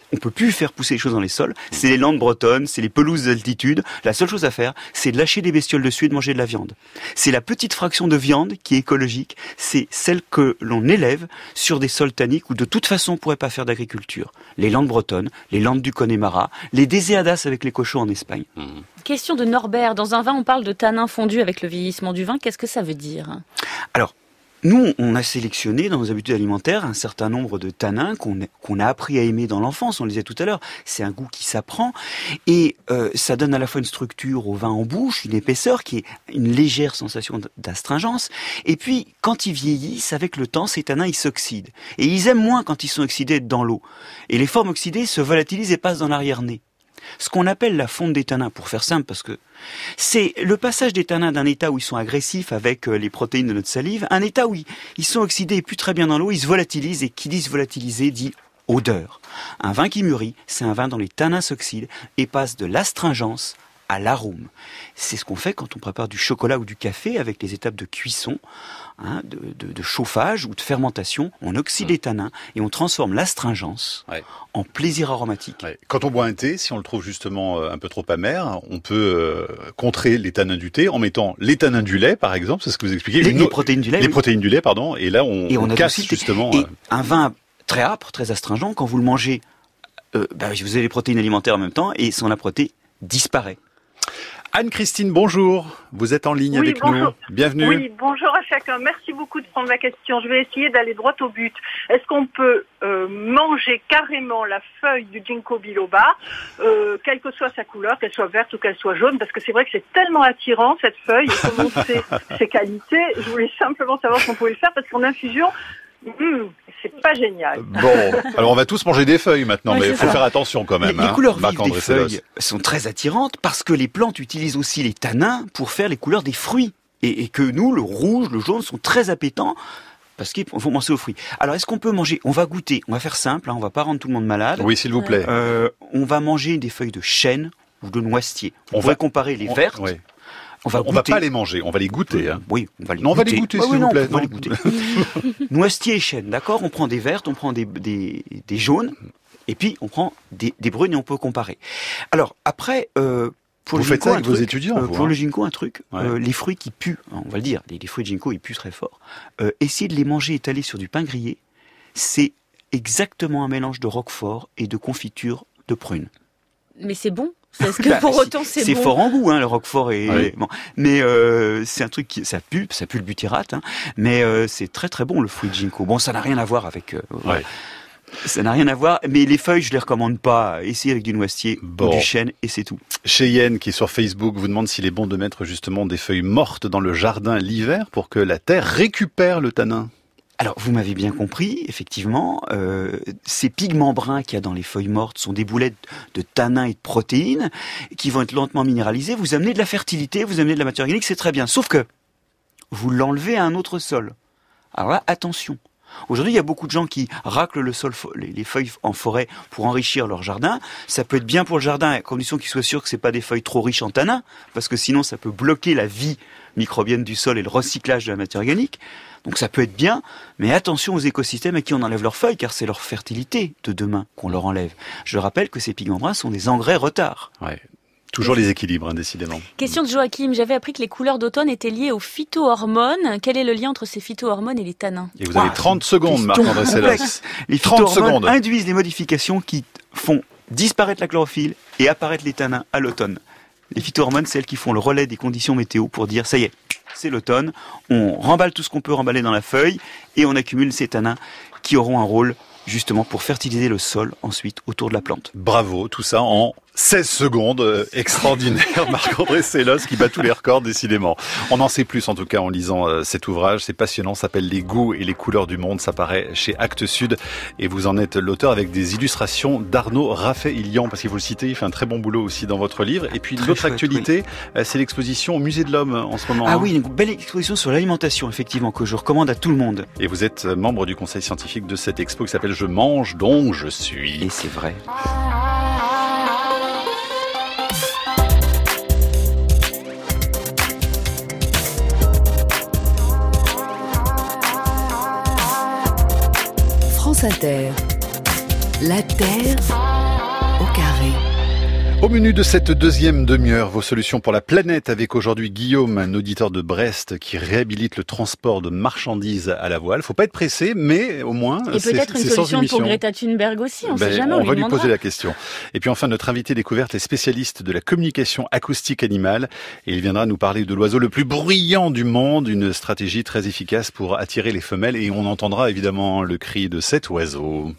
on peut plus faire pousser les choses dans les sols. C'est les landes bretonnes, c'est les pelouses d'altitude. La seule chose à faire, c'est de lâcher des bestioles dessus et de manger de la viande. C'est la petite fraction de viande qui est écologique. C'est celle que l'on élève sur des sols tanniques où de toute façon on pourrait pas faire d'agriculture. Les landes bretonnes, les landes du Connemara, les déséadas avec les cochons en Espagne. Mmh. Question de Norbert. Dans un vin, on parle de tanin fondu avec le vieillissement du vin. Qu'est-ce que ça veut dire ? Alors, nous, on a sélectionné dans nos habitudes alimentaires un certain nombre de tanins qu'on a, qu'on a appris à aimer dans l'enfance, on le disait tout à l'heure. C'est un goût qui s'apprend et euh, ça donne à la fois une structure au vin en bouche, une épaisseur qui est une légère sensation d'astringence. Et puis, quand ils vieillissent, avec le temps, ces tanins, ils s'oxydent. Et ils aiment moins quand ils sont oxydés dans l'eau. Et les formes oxydées se volatilisent et passent dans l'arrière-nez. Ce qu'on appelle la fonte des tanins, pour faire simple, parce que c'est le passage des tanins d'un état où ils sont agressifs avec les protéines de notre salive, à un état où ils sont oxydés et plus très bien dans l'eau, ils se volatilisent, et qui dit se volatiliser dit odeur. Un vin qui mûrit, c'est un vin dont les tanins s'oxydent et passent de l'astringence à l'arôme. C'est ce qu'on fait quand on prépare du chocolat ou du café avec les étapes de cuisson, hein, de, de, de chauffage ou de fermentation. On oxyde mmh. les tanins et on transforme l'astringence ouais. en plaisir aromatique. Ouais. Quand on boit un thé, si on le trouve justement un peu trop amer, on peut euh, contrer les tanins du thé en mettant les tanins du lait, par exemple, c'est ce que vous expliquez. Les, les protéines du lait. Les oui. protéines du lait, pardon. Et là, on, et on, on casse justement... Et euh... un vin très âpre, très astringent, quand vous le mangez, euh, bah, vous avez les protéines alimentaires en même temps et son âpreté disparaît. Anne-Christine, bonjour. Vous êtes en ligne oui, avec bonjour. nous. Bienvenue. Oui, bonjour à chacun. Merci beaucoup de prendre ma question. Je vais essayer d'aller droit au but. Est-ce qu'on peut euh, manger carrément la feuille du ginkgo biloba, euh, quelle que soit sa couleur, qu'elle soit verte ou qu'elle soit jaune, parce que c'est vrai que c'est tellement attirant cette feuille et comment c'est ses qualités. Je voulais simplement savoir si on pouvait le faire parce qu'en infusion, Mmh, c'est pas génial. Bon, alors on va tous manger des feuilles maintenant, ouais, mais il faut ça. faire attention quand même. Les, hein, les couleurs vives des feuilles sont très attirantes parce que les plantes utilisent aussi les tanins pour faire les couleurs des fruits. Et, et que nous, le rouge, le jaune, sont très appétants parce qu'il faut penser aux fruits. Alors, est-ce qu'on peut manger ? On va goûter, on va faire simple, hein, on va pas rendre tout le monde malade. Oui, s'il vous plaît. Euh, on va manger des feuilles de chêne ou de noisetier. On, on va comparer les on, vertes. Ouais. On va, on va pas les manger, on va les goûter. Hein. Oui, on va les non, goûter. on va les goûter, ah, s'il oui, vous non, plaît. On va les goûter. Noisetier et chêne, d'accord ? On prend des vertes, on prend des, des, des jaunes, et puis on prend des, des brunes et on peut comparer. Alors, après, euh, pour vous le faites ginkgo, ça avec un vos truc, étudiants euh, vous, Pour hein. le ginkgo, un truc, ouais. euh, les fruits qui puent, hein, on va le dire, les, les fruits de ginkgo, ils puent très fort. Euh, essayer de les manger étalés sur du pain grillé, c'est exactement un mélange de roquefort et de confiture de prunes. Mais c'est bon ? Est-ce que pour autant c'est, c'est bon ? C'est fort en goût, hein, le roquefort et oui. bon. Mais euh, c'est un truc qui ça pue, ça pue le butyrate, hein, mais euh, c'est très très bon le fruit de ginkgo. Bon, ça n'a rien à voir avec. Euh, ouais. Ouais. Ça n'a rien à voir, mais les feuilles, je les recommande pas. Essayez avec du noisetier bon. ou du chêne et c'est tout. Cheyenne, qui est sur Facebook, vous demande s'il est bon de mettre justement des feuilles mortes dans le jardin l'hiver pour que la terre récupère le tanin. Alors, vous m'avez bien compris, effectivement, euh, ces pigments bruns qu'il y a dans les feuilles mortes sont des boulettes de tanins et de protéines qui vont être lentement minéralisées. Vous amenez de la fertilité, vous amenez de la matière organique, c'est très bien. Sauf que vous l'enlevez à un autre sol. Alors là, attention. Aujourd'hui, il y a beaucoup de gens qui raclent le sol, les feuilles en forêt pour enrichir leur jardin. Ça peut être bien pour le jardin, à condition qu'ils soient sûrs que c'est pas des feuilles trop riches en tanins, parce que sinon ça peut bloquer la vie microbienne du sol et le recyclage de la matière organique. Donc ça peut être bien, mais attention aux écosystèmes à qui on enlève leurs feuilles, car c'est leur fertilité de demain qu'on leur enlève. Je rappelle que ces pigments bruns sont des engrais retard. Ouais. Toujours les équilibres, hein, décidément. Question de Joachim. J'avais appris que les couleurs d'automne étaient liées aux phytohormones. Quel est le lien entre ces phytohormones et les tanins ? Et vous avez trente secondes, Marc-André Sellos. Les phytohormones induisent les modifications qui font disparaître la chlorophylle et apparaître les tanins à l'automne. Les phytohormones, c'est elles qui font le relais des conditions météo pour dire, ça y est, c'est l'automne, on remballe tout ce qu'on peut remballer dans la feuille et on accumule ces tanins qui auront un rôle justement pour fertiliser le sol ensuite autour de la plante. Bravo, tout ça en seize secondes, euh, extraordinaire. Marc-André Sellos qui bat tous les records décidément. On en sait plus en tout cas en lisant euh, cet ouvrage, c'est passionnant, ça s'appelle Les goûts et les couleurs du monde, ça paraît chez Actes Sud et vous en êtes l'auteur avec des illustrations d'Arnaud Raphaëlian, parce qu'il faut le citer, il fait un très bon boulot aussi dans votre livre. Et puis très l'autre chouette, actualité, oui. c'est l'exposition au Musée de l'Homme en ce moment. Ah hein. oui, une belle exposition sur l'alimentation effectivement que je recommande à tout le monde. Et vous êtes membre du conseil scientifique de cette expo qui s'appelle Je mange donc je suis. Et c'est vrai. France Inter. La Terre au carré. Au menu de cette deuxième demi-heure, vos solutions pour la planète avec aujourd'hui Guillaume, un auditeur de Brest qui réhabilite le transport de marchandises à la voile. Faut pas être pressé, mais au moins et c'est, peut-être une c'est solution pour Greta Thunberg aussi, on ben, sait jamais, on, on lui va lui demandera. poser la question. Et puis enfin, notre invité découverte est spécialiste de la communication acoustique animale et il viendra nous parler de l'oiseau le plus bruyant du monde, une stratégie très efficace pour attirer les femelles et on entendra évidemment le cri de cet oiseau.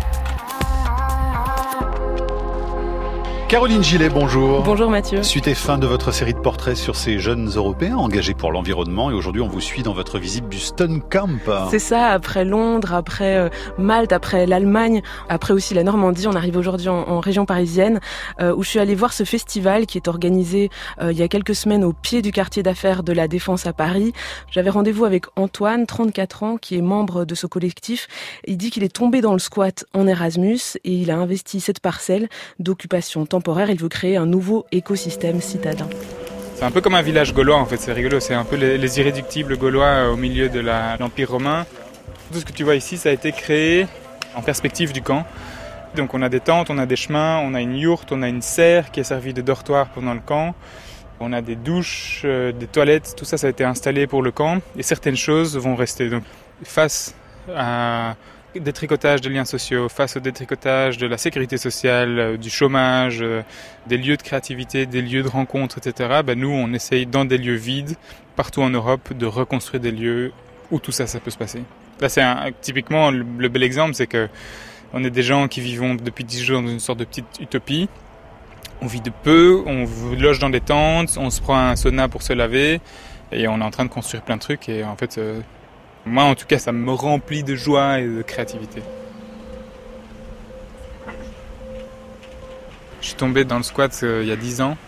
Caroline Gillet, bonjour. Bonjour Mathieu. Suite et fin de votre série de portraits sur ces jeunes Européens engagés pour l'environnement et aujourd'hui on vous suit dans votre visite du Stone Camp. C'est ça, après Londres, après euh, Malte, après l'Allemagne, après aussi la Normandie, on arrive aujourd'hui en, en région parisienne euh, où je suis allée voir ce festival qui est organisé euh, il y a quelques semaines au pied du quartier d'affaires de la Défense à Paris. J'avais rendez-vous avec Antoine, trente-quatre ans, qui est membre de ce collectif. Il dit qu'il est tombé dans le squat en Erasmus et il a investi cette parcelle d'occupation temporaire. Il veut créer un nouveau écosystème citadin. C'est un peu comme un village gaulois en fait, c'est rigolo, c'est un peu les, les irréductibles gaulois au milieu de la, l'Empire romain. Tout ce que tu vois ici, ça a été créé en perspective du camp. Donc on a des tentes, on a des chemins, on a une yourte, on a une serre qui a servi de dortoir pendant le camp. On a des douches, euh, des toilettes, tout ça, ça a été installé pour le camp et certaines choses vont rester. Donc face à détricotage des liens sociaux, face au détricotage de la sécurité sociale, du chômage, des lieux de créativité, des lieux de rencontre, et cetera. Ben nous, on essaye dans des lieux vides, partout en Europe, de reconstruire des lieux où tout ça, ça peut se passer. Là, c'est un, typiquement le, le bel exemple, c'est que on est des gens qui vivons depuis dix jours dans une sorte de petite utopie. On vit de peu, on loge dans des tentes, on se prend un sauna pour se laver, et on est en train de construire plein de trucs. Et en fait, euh, moi, en tout cas, ça me remplit de joie et de créativité. Je suis tombé dans le squat euh, il y a dix ans,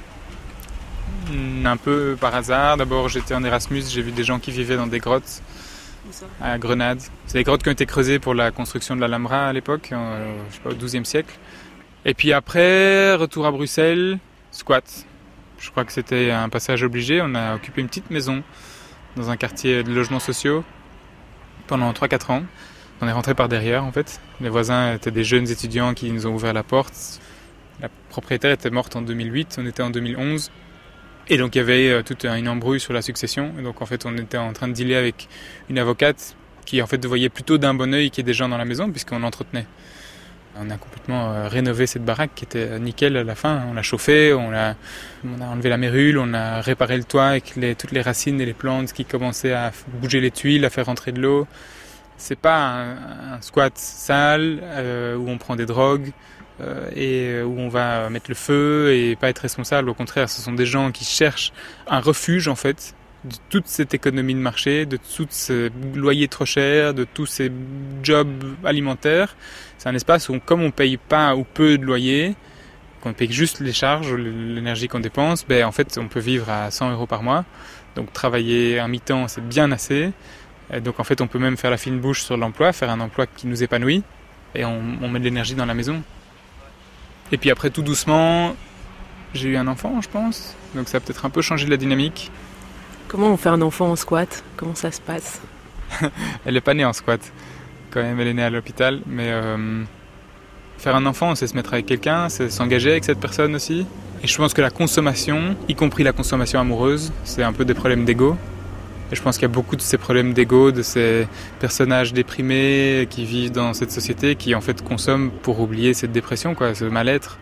un peu par hasard. D'abord, j'étais en Erasmus, j'ai vu des gens qui vivaient dans des grottes à Grenade. C'est des grottes qui ont été creusées pour la construction de l'Alhambra à l'époque, euh, je sais pas, au douzième siècle. Et puis après, retour à Bruxelles, squat. Je crois que c'était un passage obligé. On a occupé une petite maison dans un quartier de logements sociaux pendant trois à quatre ans. On est rentré par derrière en fait. Les voisins étaient des jeunes étudiants qui nous ont ouvert la porte. La propriétaire était morte en deux mille huit, on était en deux mille onze. Et donc il y avait toute une embrouille sur la succession. Et donc en fait on était en train de dealer avec une avocate qui en fait voyait plutôt d'un bon œil qu'il y ait des gens dans la maison puisqu'on l'entretenait. On a complètement rénové cette baraque qui était nickel à la fin. On l'a chauffée, on a, on a enlevé la mérule, on a réparé le toit avec les, toutes les racines et les plantes qui commençaient à bouger les tuiles, à faire rentrer de l'eau. C'est pas un, un squat sale euh, où on prend des drogues euh, et où on va mettre le feu et pas être responsable. Au contraire, ce sont des gens qui cherchent un refuge en fait de toute cette économie de marché, de tous ces loyers trop chers, de tous ces jobs alimentaires. C'est un espace où, comme on ne paye pas ou peu de loyer, qu'on paye juste les charges, l'énergie qu'on dépense, ben, en fait, on peut vivre à cent euros par mois. Donc, travailler un mi-temps, c'est bien assez. Et donc, en fait, on peut même faire la fine bouche sur l'emploi, faire un emploi qui nous épanouit. Et on, on met de l'énergie dans la maison. Et puis après, tout doucement, j'ai eu un enfant, je pense. Donc, ça a peut-être un peu changé la dynamique. Comment on fait un enfant en squat ? Comment ça se passe ? Elle n'est pas née en squat, quand même, elle est née à l'hôpital. Mais euh, faire un enfant, c'est se mettre avec quelqu'un, c'est s'engager avec cette personne aussi. Et je pense que la consommation, y compris la consommation amoureuse, c'est un peu des problèmes d'ego. Et je pense qu'il y a beaucoup de ces problèmes d'ego, de ces personnages déprimés qui vivent dans cette société, qui en fait consomment pour oublier cette dépression, quoi, ce mal-être.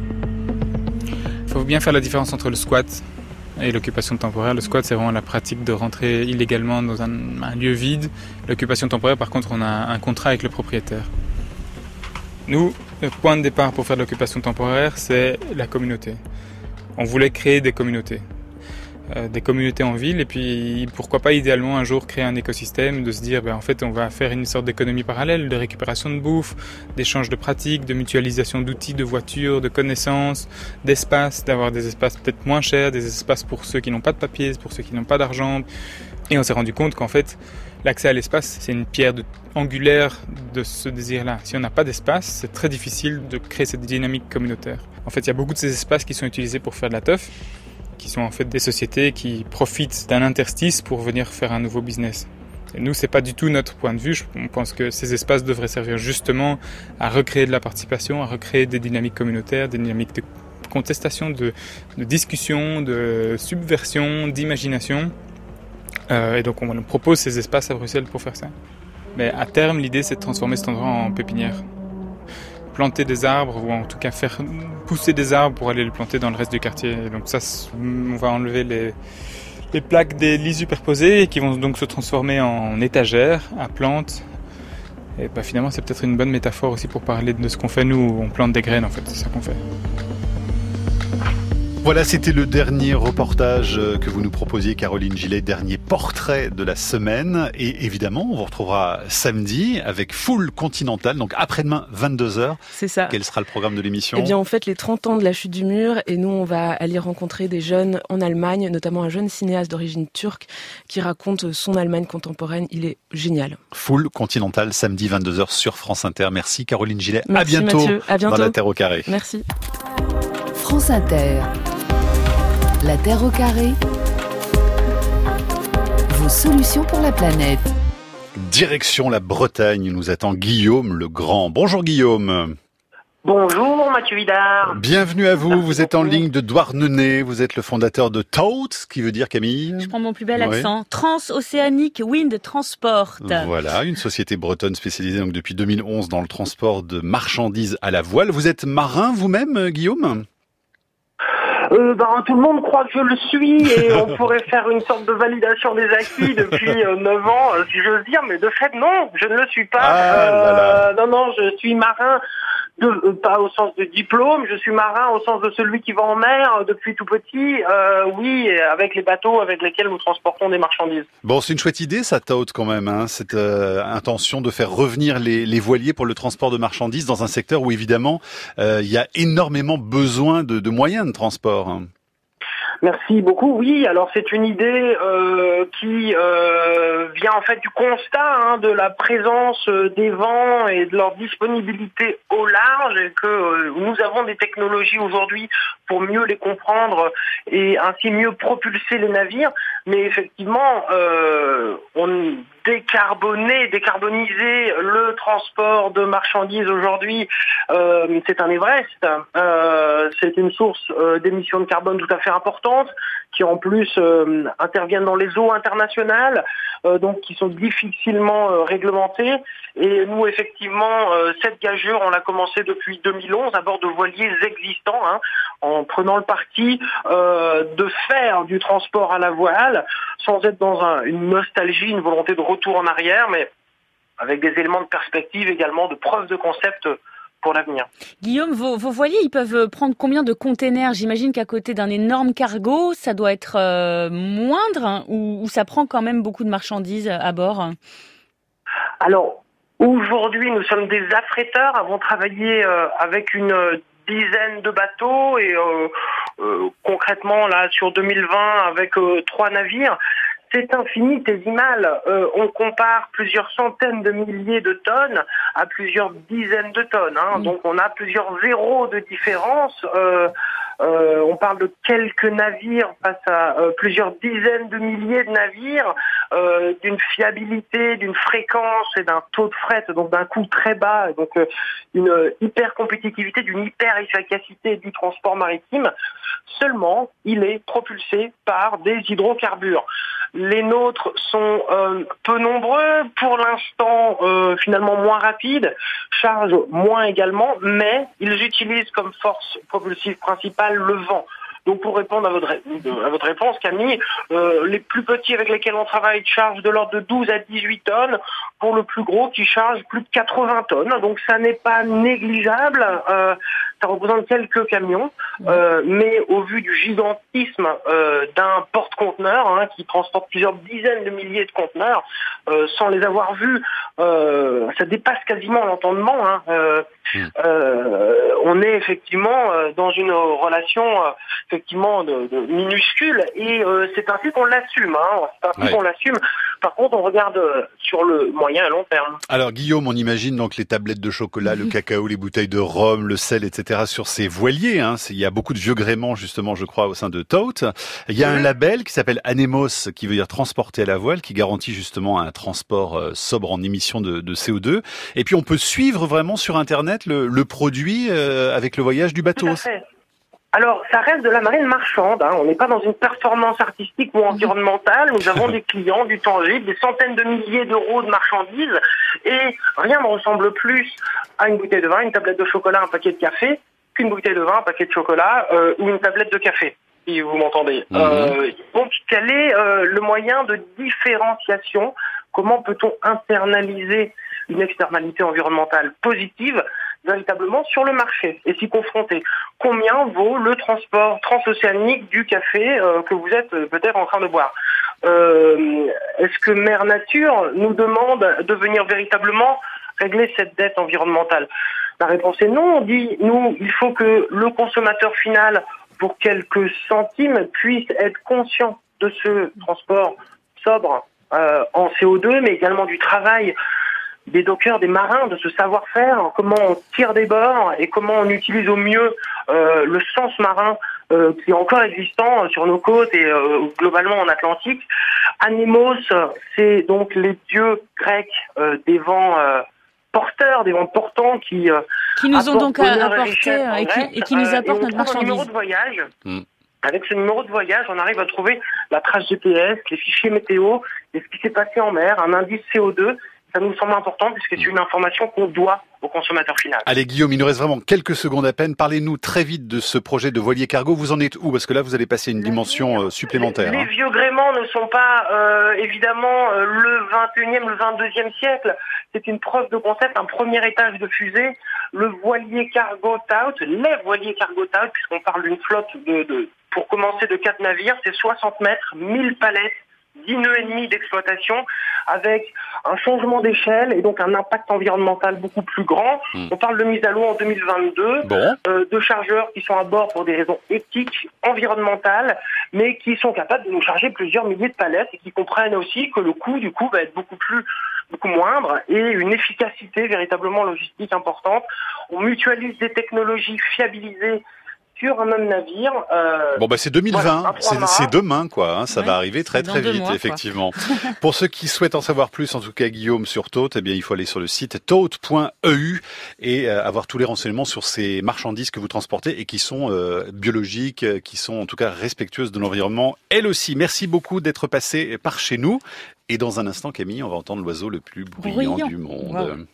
Il faut bien faire la différence entre le squat et l'occupation temporaire. Le squat, c'est vraiment la pratique de rentrer illégalement dans un, un lieu vide. L'occupation temporaire, par contre, on a un contrat avec le propriétaire. Nous, le point de départ pour faire de l'occupation temporaire, c'est la communauté. On voulait créer des communautés. Euh, des communautés en ville et puis pourquoi pas idéalement un jour créer un écosystème, de se dire ben, en fait on va faire une sorte d'économie parallèle, de récupération de bouffe, d'échange de pratiques, de mutualisation d'outils, de voitures, de connaissances, d'espaces, d'avoir des espaces peut-être moins chers, des espaces pour ceux qui n'ont pas de papier, pour ceux qui n'ont pas d'argent. Et on s'est rendu compte qu'en fait l'accès à l'espace c'est une pierre de, angulaire de ce désir-là. Si on n'a pas d'espace, c'est très difficile de créer cette dynamique communautaire. En fait il y a beaucoup de ces espaces qui sont utilisés pour faire de la teuf, qui sont en fait des sociétés qui profitent d'un interstice pour venir faire un nouveau business. Et nous, c'est pas du tout notre point de vue. On pense que ces espaces devraient servir justement à recréer de la participation, à recréer des dynamiques communautaires, des dynamiques de contestation, de, de discussion, de subversion, d'imagination. Euh, et donc on nous propose ces espaces à Bruxelles pour faire ça. Mais à terme, l'idée c'est de transformer cet endroit en pépinière. Planter des arbres, ou en tout cas faire pousser des arbres pour aller les planter dans le reste du quartier. Et donc ça, on va enlever les, les plaques des lits superposés et qui vont donc se transformer en étagères à plantes. Et bah, finalement, c'est peut-être une bonne métaphore aussi pour parler de ce qu'on fait nous, où on plante des graines en fait, c'est ça qu'on fait. Voilà, c'était le dernier reportage que vous nous proposiez, Caroline Gillet, dernier portrait de la semaine. Et évidemment, on vous retrouvera samedi avec Full Continental, donc après-demain, vingt-deux heures. C'est ça. Quel sera le programme de l'émission ? Eh bien, on fête les trente ans de la chute du mur et nous, on va aller rencontrer des jeunes en Allemagne, notamment un jeune cinéaste d'origine turque qui raconte son Allemagne contemporaine. Il est génial. Full Continental, samedi, vingt-deux heures sur France Inter. Merci Caroline Gillet. Merci, à bientôt, Mathieu. À bientôt dans La Terre au carré. Merci. France Inter. La Terre au carré. Vos solutions pour la planète. Direction la Bretagne, nous attend Guillaume le Grand. Bonjour Guillaume. Bonjour Mathieu Vidard. Bienvenue à vous, vous êtes en ligne de Douarnenez, vous êtes le fondateur de T O T, ce qui veut dire Camille ? Je prends mon plus bel accent. Oui. Transocéanic Wind Transport. Voilà, une société bretonne spécialisée donc depuis deux mille onze dans le transport de marchandises à la voile. Vous êtes marin vous-même, Guillaume ? Euh, ben, tout le monde croit que je le suis et on pourrait faire une sorte de validation des acquis depuis euh, neuf ans, euh, si j'ose dire, mais de fait, non, je ne le suis pas. Ah, euh, là là. Non, non, je suis marin, de, euh, pas au sens de diplôme, je suis marin au sens de celui qui va en mer euh, depuis tout petit, euh, oui, avec les bateaux avec lesquels nous transportons des marchandises. Bon, c'est une chouette idée, ça, T O T, quand même, hein, cette euh, intention de faire revenir les, les voiliers pour le transport de marchandises dans un secteur où, évidemment, euh, il y a énormément besoin de, de moyens de transport. Merci beaucoup. Oui, alors c'est une idée euh, qui euh, vient en fait du constat hein, de la présence des vents et de leur disponibilité au large et que euh, nous avons des technologies aujourd'hui pour mieux les comprendre et ainsi mieux propulser les navires. Mais effectivement, euh, on décarboner, décarboniser le transport de marchandises aujourd'hui, euh, c'est un Everest. Euh, c'est une source euh, d'émissions de carbone tout à fait importante, qui en plus euh, interviennent dans les eaux internationales, euh, donc qui sont difficilement euh, réglementées. Et nous, effectivement, euh, cette gageure, on l'a commencé depuis deux mille onze à bord de voiliers existants, hein, en prenant le parti euh, de faire du transport à la voile, sans être dans un, une nostalgie, une volonté de retour en arrière, mais avec des éléments de perspective également, de preuve de concept pour l'avenir. Guillaume, vos, vos voiliers, ils peuvent prendre combien de containers ? J'imagine qu'à côté d'un énorme cargo, ça doit être euh, moindre, hein, ou, ou ça prend quand même beaucoup de marchandises à bord ? Alors, aujourd'hui, nous sommes des affréteurs, avons travaillé euh, avec une dizaine de bateaux et euh, euh, concrètement, là, sur deux mille vingt, avec euh, trois navires. C'est infinitésimal. Euh, on compare plusieurs centaines de milliers de tonnes à plusieurs dizaines de tonnes. Hein. Donc on a plusieurs zéros de différence. Euh, euh, on parle de quelques navires face à euh, plusieurs dizaines de milliers de navires, euh, d'une fiabilité, d'une fréquence et d'un taux de fret, donc d'un coût très bas, donc euh, une hyper compétitivité, d'une hyper efficacité du transport maritime. Seulement, il est propulsé par des hydrocarbures. Les nôtres sont euh, peu nombreux, pour l'instant euh, finalement moins rapides, chargent moins également, mais ils utilisent comme force propulsive principale le vent. Donc pour répondre à votre, à votre réponse, Camille, euh, les plus petits avec lesquels on travaille chargent de l'ordre de douze à dix-huit tonnes, pour le plus gros qui charge plus de quatre-vingts tonnes. Donc ça n'est pas négligeable, euh, ça représente quelques camions, euh, mais au vu du gigantisme euh, d'un porte-conteneur hein, qui transporte plusieurs dizaines de milliers de conteneurs, euh, sans les avoir vus, euh, ça dépasse quasiment l'entendement. Hein, euh, euh, on est effectivement euh, dans une relation euh, effectivement de, de minuscule et euh, c'est ainsi qu'on l'assume. Hein, c'est ainsi ouais. qu'on l'assume. Par contre, on regarde sur le moyen et long terme. Alors Guillaume, on imagine donc les tablettes de chocolat, le cacao, les bouteilles de rhum, le sel, et cetera sur ces voiliers. Hein. Il y a beaucoup de vieux gréements justement, je crois, au sein de Todt. Il y a un label qui s'appelle Anemos, qui veut dire transporter à la voile, qui garantit justement un transport euh, sobre en émissions de, de C O deux. Et puis on peut suivre vraiment sur Internet le, le produit euh, avec le voyage du bateau. Tout à fait. Alors, ça reste de la marine marchande. Hein. On n'est pas dans une performance artistique ou environnementale. Nous avons des clients, du tangible, des centaines de milliers d'euros de marchandises. Et rien ne ressemble plus à une bouteille de vin, une tablette de chocolat, un paquet de café, qu'une bouteille de vin, un paquet de chocolat euh, ou une tablette de café, si vous m'entendez. Mmh. Euh, donc, quel est euh, le moyen de différenciation? Comment peut-on internaliser une externalité environnementale positive véritablement sur le marché et s'y confronter? Combien vaut le transport transocéanique du café euh, que vous êtes euh, peut-être en train de boire? euh, Est-ce que Mère Nature nous demande de venir véritablement régler cette dette environnementale? La réponse est non. On dit, nous, il faut que le consommateur final, pour quelques centimes, puisse être conscient de ce transport sobre euh, en C O deux, mais également du travail des dockers, des marins, de ce savoir-faire, comment on tire des bords et comment on utilise au mieux euh, le sens marin euh, qui est encore existant sur nos côtes et euh, globalement en Atlantique. Anemos, c'est donc les dieux grecs euh, des vents euh, porteurs, des vents portants qui euh, qui nous ont donc apporté et, et, qui, et qui nous apportent euh, notre marchandise. Un numéro de voyage. Mm. Avec ce numéro de voyage, on arrive à trouver la trace G P S, les fichiers météo, et ce qui s'est passé en mer, un indice C O deux. Ça nous semble important puisque c'est une information qu'on doit au consommateur final. Allez Guillaume, il nous reste vraiment quelques secondes à peine. Parlez-nous très vite de ce projet de voilier cargo. Vous en êtes où? Parce que là, vous allez passer une dimension euh, supplémentaire. Les, hein. les vieux gréements ne sont pas euh, évidemment euh, le vingt et unième, le vingt-deuxième siècle. C'est une preuve de concept, un premier étage de fusée. Le voilier cargo Todt, les voiliers cargo Todt, puisqu'on parle d'une flotte de, de, pour commencer de quatre navires, c'est soixante mètres, mille palettes, dix nœuds et demi d'exploitation, avec un changement d'échelle et donc un impact environnemental beaucoup plus grand. Mmh. On parle de mise à l'eau en deux mille vingt-deux, bon. euh, de chargeurs qui sont à bord pour des raisons éthiques, environnementales, mais qui sont capables de nous charger plusieurs milliers de palettes et qui comprennent aussi que le coût du coup va être beaucoup plus beaucoup moindre et une efficacité véritablement logistique importante. On mutualise des technologies fiabilisées sur un même navire. Euh, bon bah c'est deux mille vingt, voilà, c'est, c'est demain quoi, hein, ça ouais, va arriver très très vite mois, effectivement. Pour ceux qui souhaitent en savoir plus, en tout cas Guillaume sur Todt, eh bien il faut aller sur le site todt point e u et euh, avoir tous les renseignements sur ces marchandises que vous transportez et qui sont euh, biologiques, euh, qui sont en tout cas respectueuses de l'environnement. Elle aussi, merci beaucoup d'être passé par chez nous. Et dans un instant, Camille, on va entendre l'oiseau le plus bruyant, bruyant. du monde. Wow.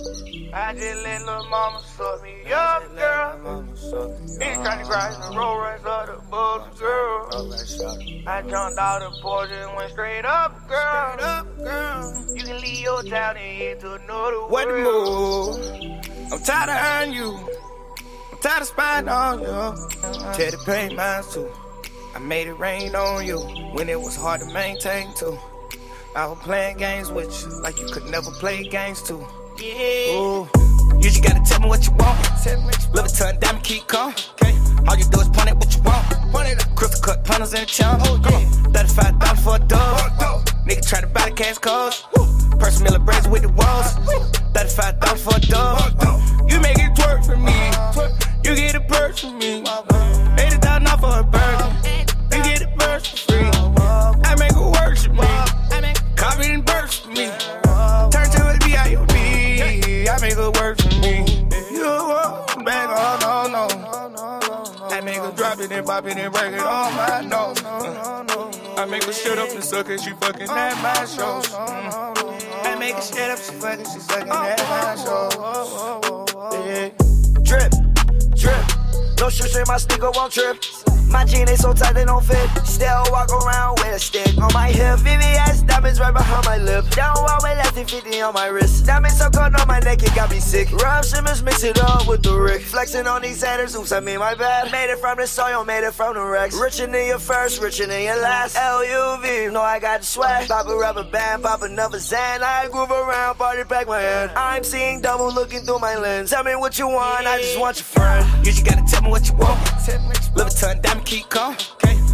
I'm tired of hurting you. I'm tired of spying on you. Tell the pain mine too. I made it rain on you when it was hard to maintain too. I was playing games with you like you could never play games too. Yeah. Ooh. You just gotta tell me what you want. Love it, ton, diamond, keep calm. Okay. All you do is point at what you want. Point it up. Crystal cut punters in the channel. Oh, come yeah. on. thirty-five dollars for a dub. Oh, nigga try to buy the cash cars. Person Miller braids with the walls. thirty-five dollars for a dub. Oh, you make it twerk for me. You get a purse for me. eighty thousand dollars for a burger. You get a purse for free. I make it worship me. Copy and burst for me. Turn to a B I O B. I make it work for me. You walk back, oh no, no. I make her drop it and pop it and break it on my nose. I make her shut up and suck it, she fucking at my shows. I make her shut up, she fucking, she sucking at my shows. Yeah. Drip, drip. No shoes in my sneaker, won't trip. My jeans ain't so tight they don't fit. Still walk around with a stick on my hip. V V S diamonds right behind my lip. Down walk with less than fifty on my wrist. Diamonds so cold on my neck, it got me sick. Rob Simmons mix it up with the Rick. Flexing on these haters, oops, I mean my bad. Made it from the soil, made it from the Rex. Richer than your first, richer than your last. L U V, know I got the swag. Pop a rubber band, pop another Zan. I groove around, party back my head. I'm seeing double looking through my lens. Tell me what you want, I just want your friend. You just gotta tell me what you want. Love a ton, diamond, keep calm. Okay.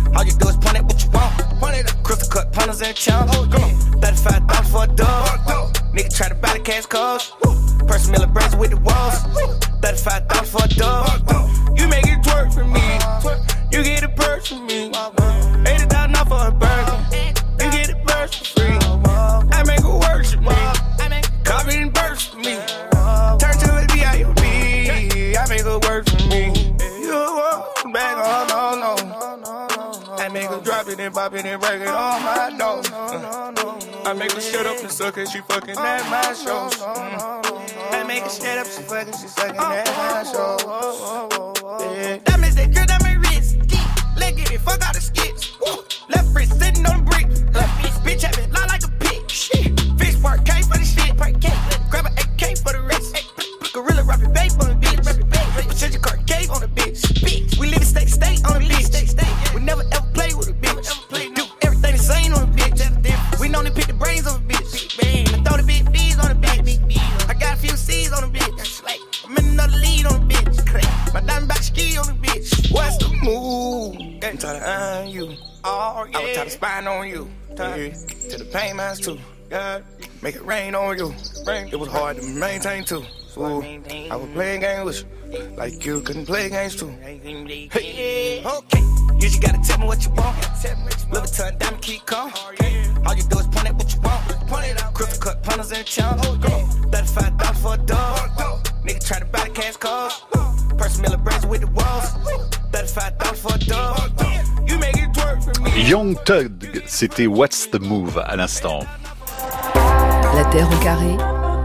All you do is point at what you want. Point it up. Crystal cut punters and chumps. Oh, yeah. thirty-five dollars for a dub. Nigga try to buy the cash calls. Person Miller braids with the walls. thirty-five dollars for a dub. You make it twerk for me. You get a purse for me. eighty dollars off for a burger. You get a purse for free. I make it worship me. Copy and burst for me. Turn to a B I O B. I make it work for me. You walk back, oh no, no. I make her drop it and pop it and break it on my nose. I make her shut up and suck it, she fucking at my shows. I make her shut up, she fucking, she sucking at my shows. Yeah. That means that girl, that my wrist. Leg it, fuck all the skits. Left wrist sitting on the brick. Left wrist, bitch, have it lie like a pig. Shit. Fish part K for the shit. Part K. Grab an A K for the wrist. Gorilla rap it, babe on the bitch. Put your car cave on the bitch. Bitch. We live in state state on the bitch. We never ever play with a bitch. Do everything the same on the bitch. We know they pick the brains on the bitch. I throw the big B's on the bitch. I got a few C's on the bitch. I'm in another lead on the bitch. My diamond back ski on the bitch. What's the move? I'm trying to earn you. Oh, yeah. I was trying to spine on you. Yeah. To the pain mines too. Yeah. Make it rain on you. It was hard to maintain too. Ooh, I was playing games with you, like you couldn't play games too. Hey, okay, you just gotta tell me what you want. Live a ton, diamond keep calm. All you do is point at what you want. Point it out. Crystal cut punters and chumps. thirty-five dollars for a dub. Nigga try to buy the cash calls. Person Miller braids with the walls. thirty-five dollars for a dub. You make it twerk for me. Young Thug, c'était What's the Move à l'instant. La Terre au carré.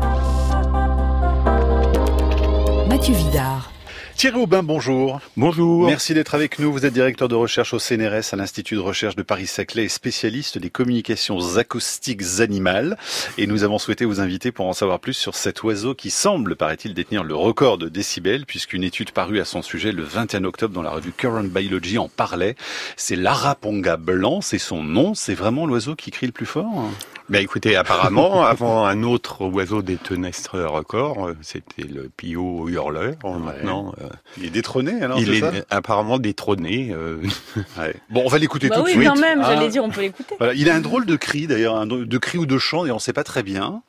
Mathieu Vidard. Thierry Aubin, bonjour. Bonjour. Merci d'être avec nous. Vous êtes directeur de recherche au C N R S à l'Institut de recherche de Paris-Saclay et spécialiste des communications acoustiques animales. Et nous avons souhaité vous inviter pour en savoir plus sur cet oiseau qui semble, paraît-il, détenir le record de décibels, puisqu'une étude parue à son sujet le vingt et un octobre dans la revue Current Biology en parlait. C'est l'araponga blanc, c'est son nom. C'est vraiment l'oiseau qui crie le plus fort ? Ben écoutez, apparemment, avant un autre oiseau détenait ce record, c'était le piot hurleur. Ouais. Maintenant, euh, il est détrôné, alors. Il c'est est ça apparemment détrôné. Euh... Ouais. Bon, on va l'écouter bah tout oui, de suite. Oui, quand même. Ah. J'allais dire, on peut l'écouter. Voilà, il a un drôle de cri, d'ailleurs, un de cri ou de chant, et on ne sait pas très bien.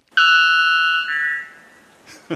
Oui,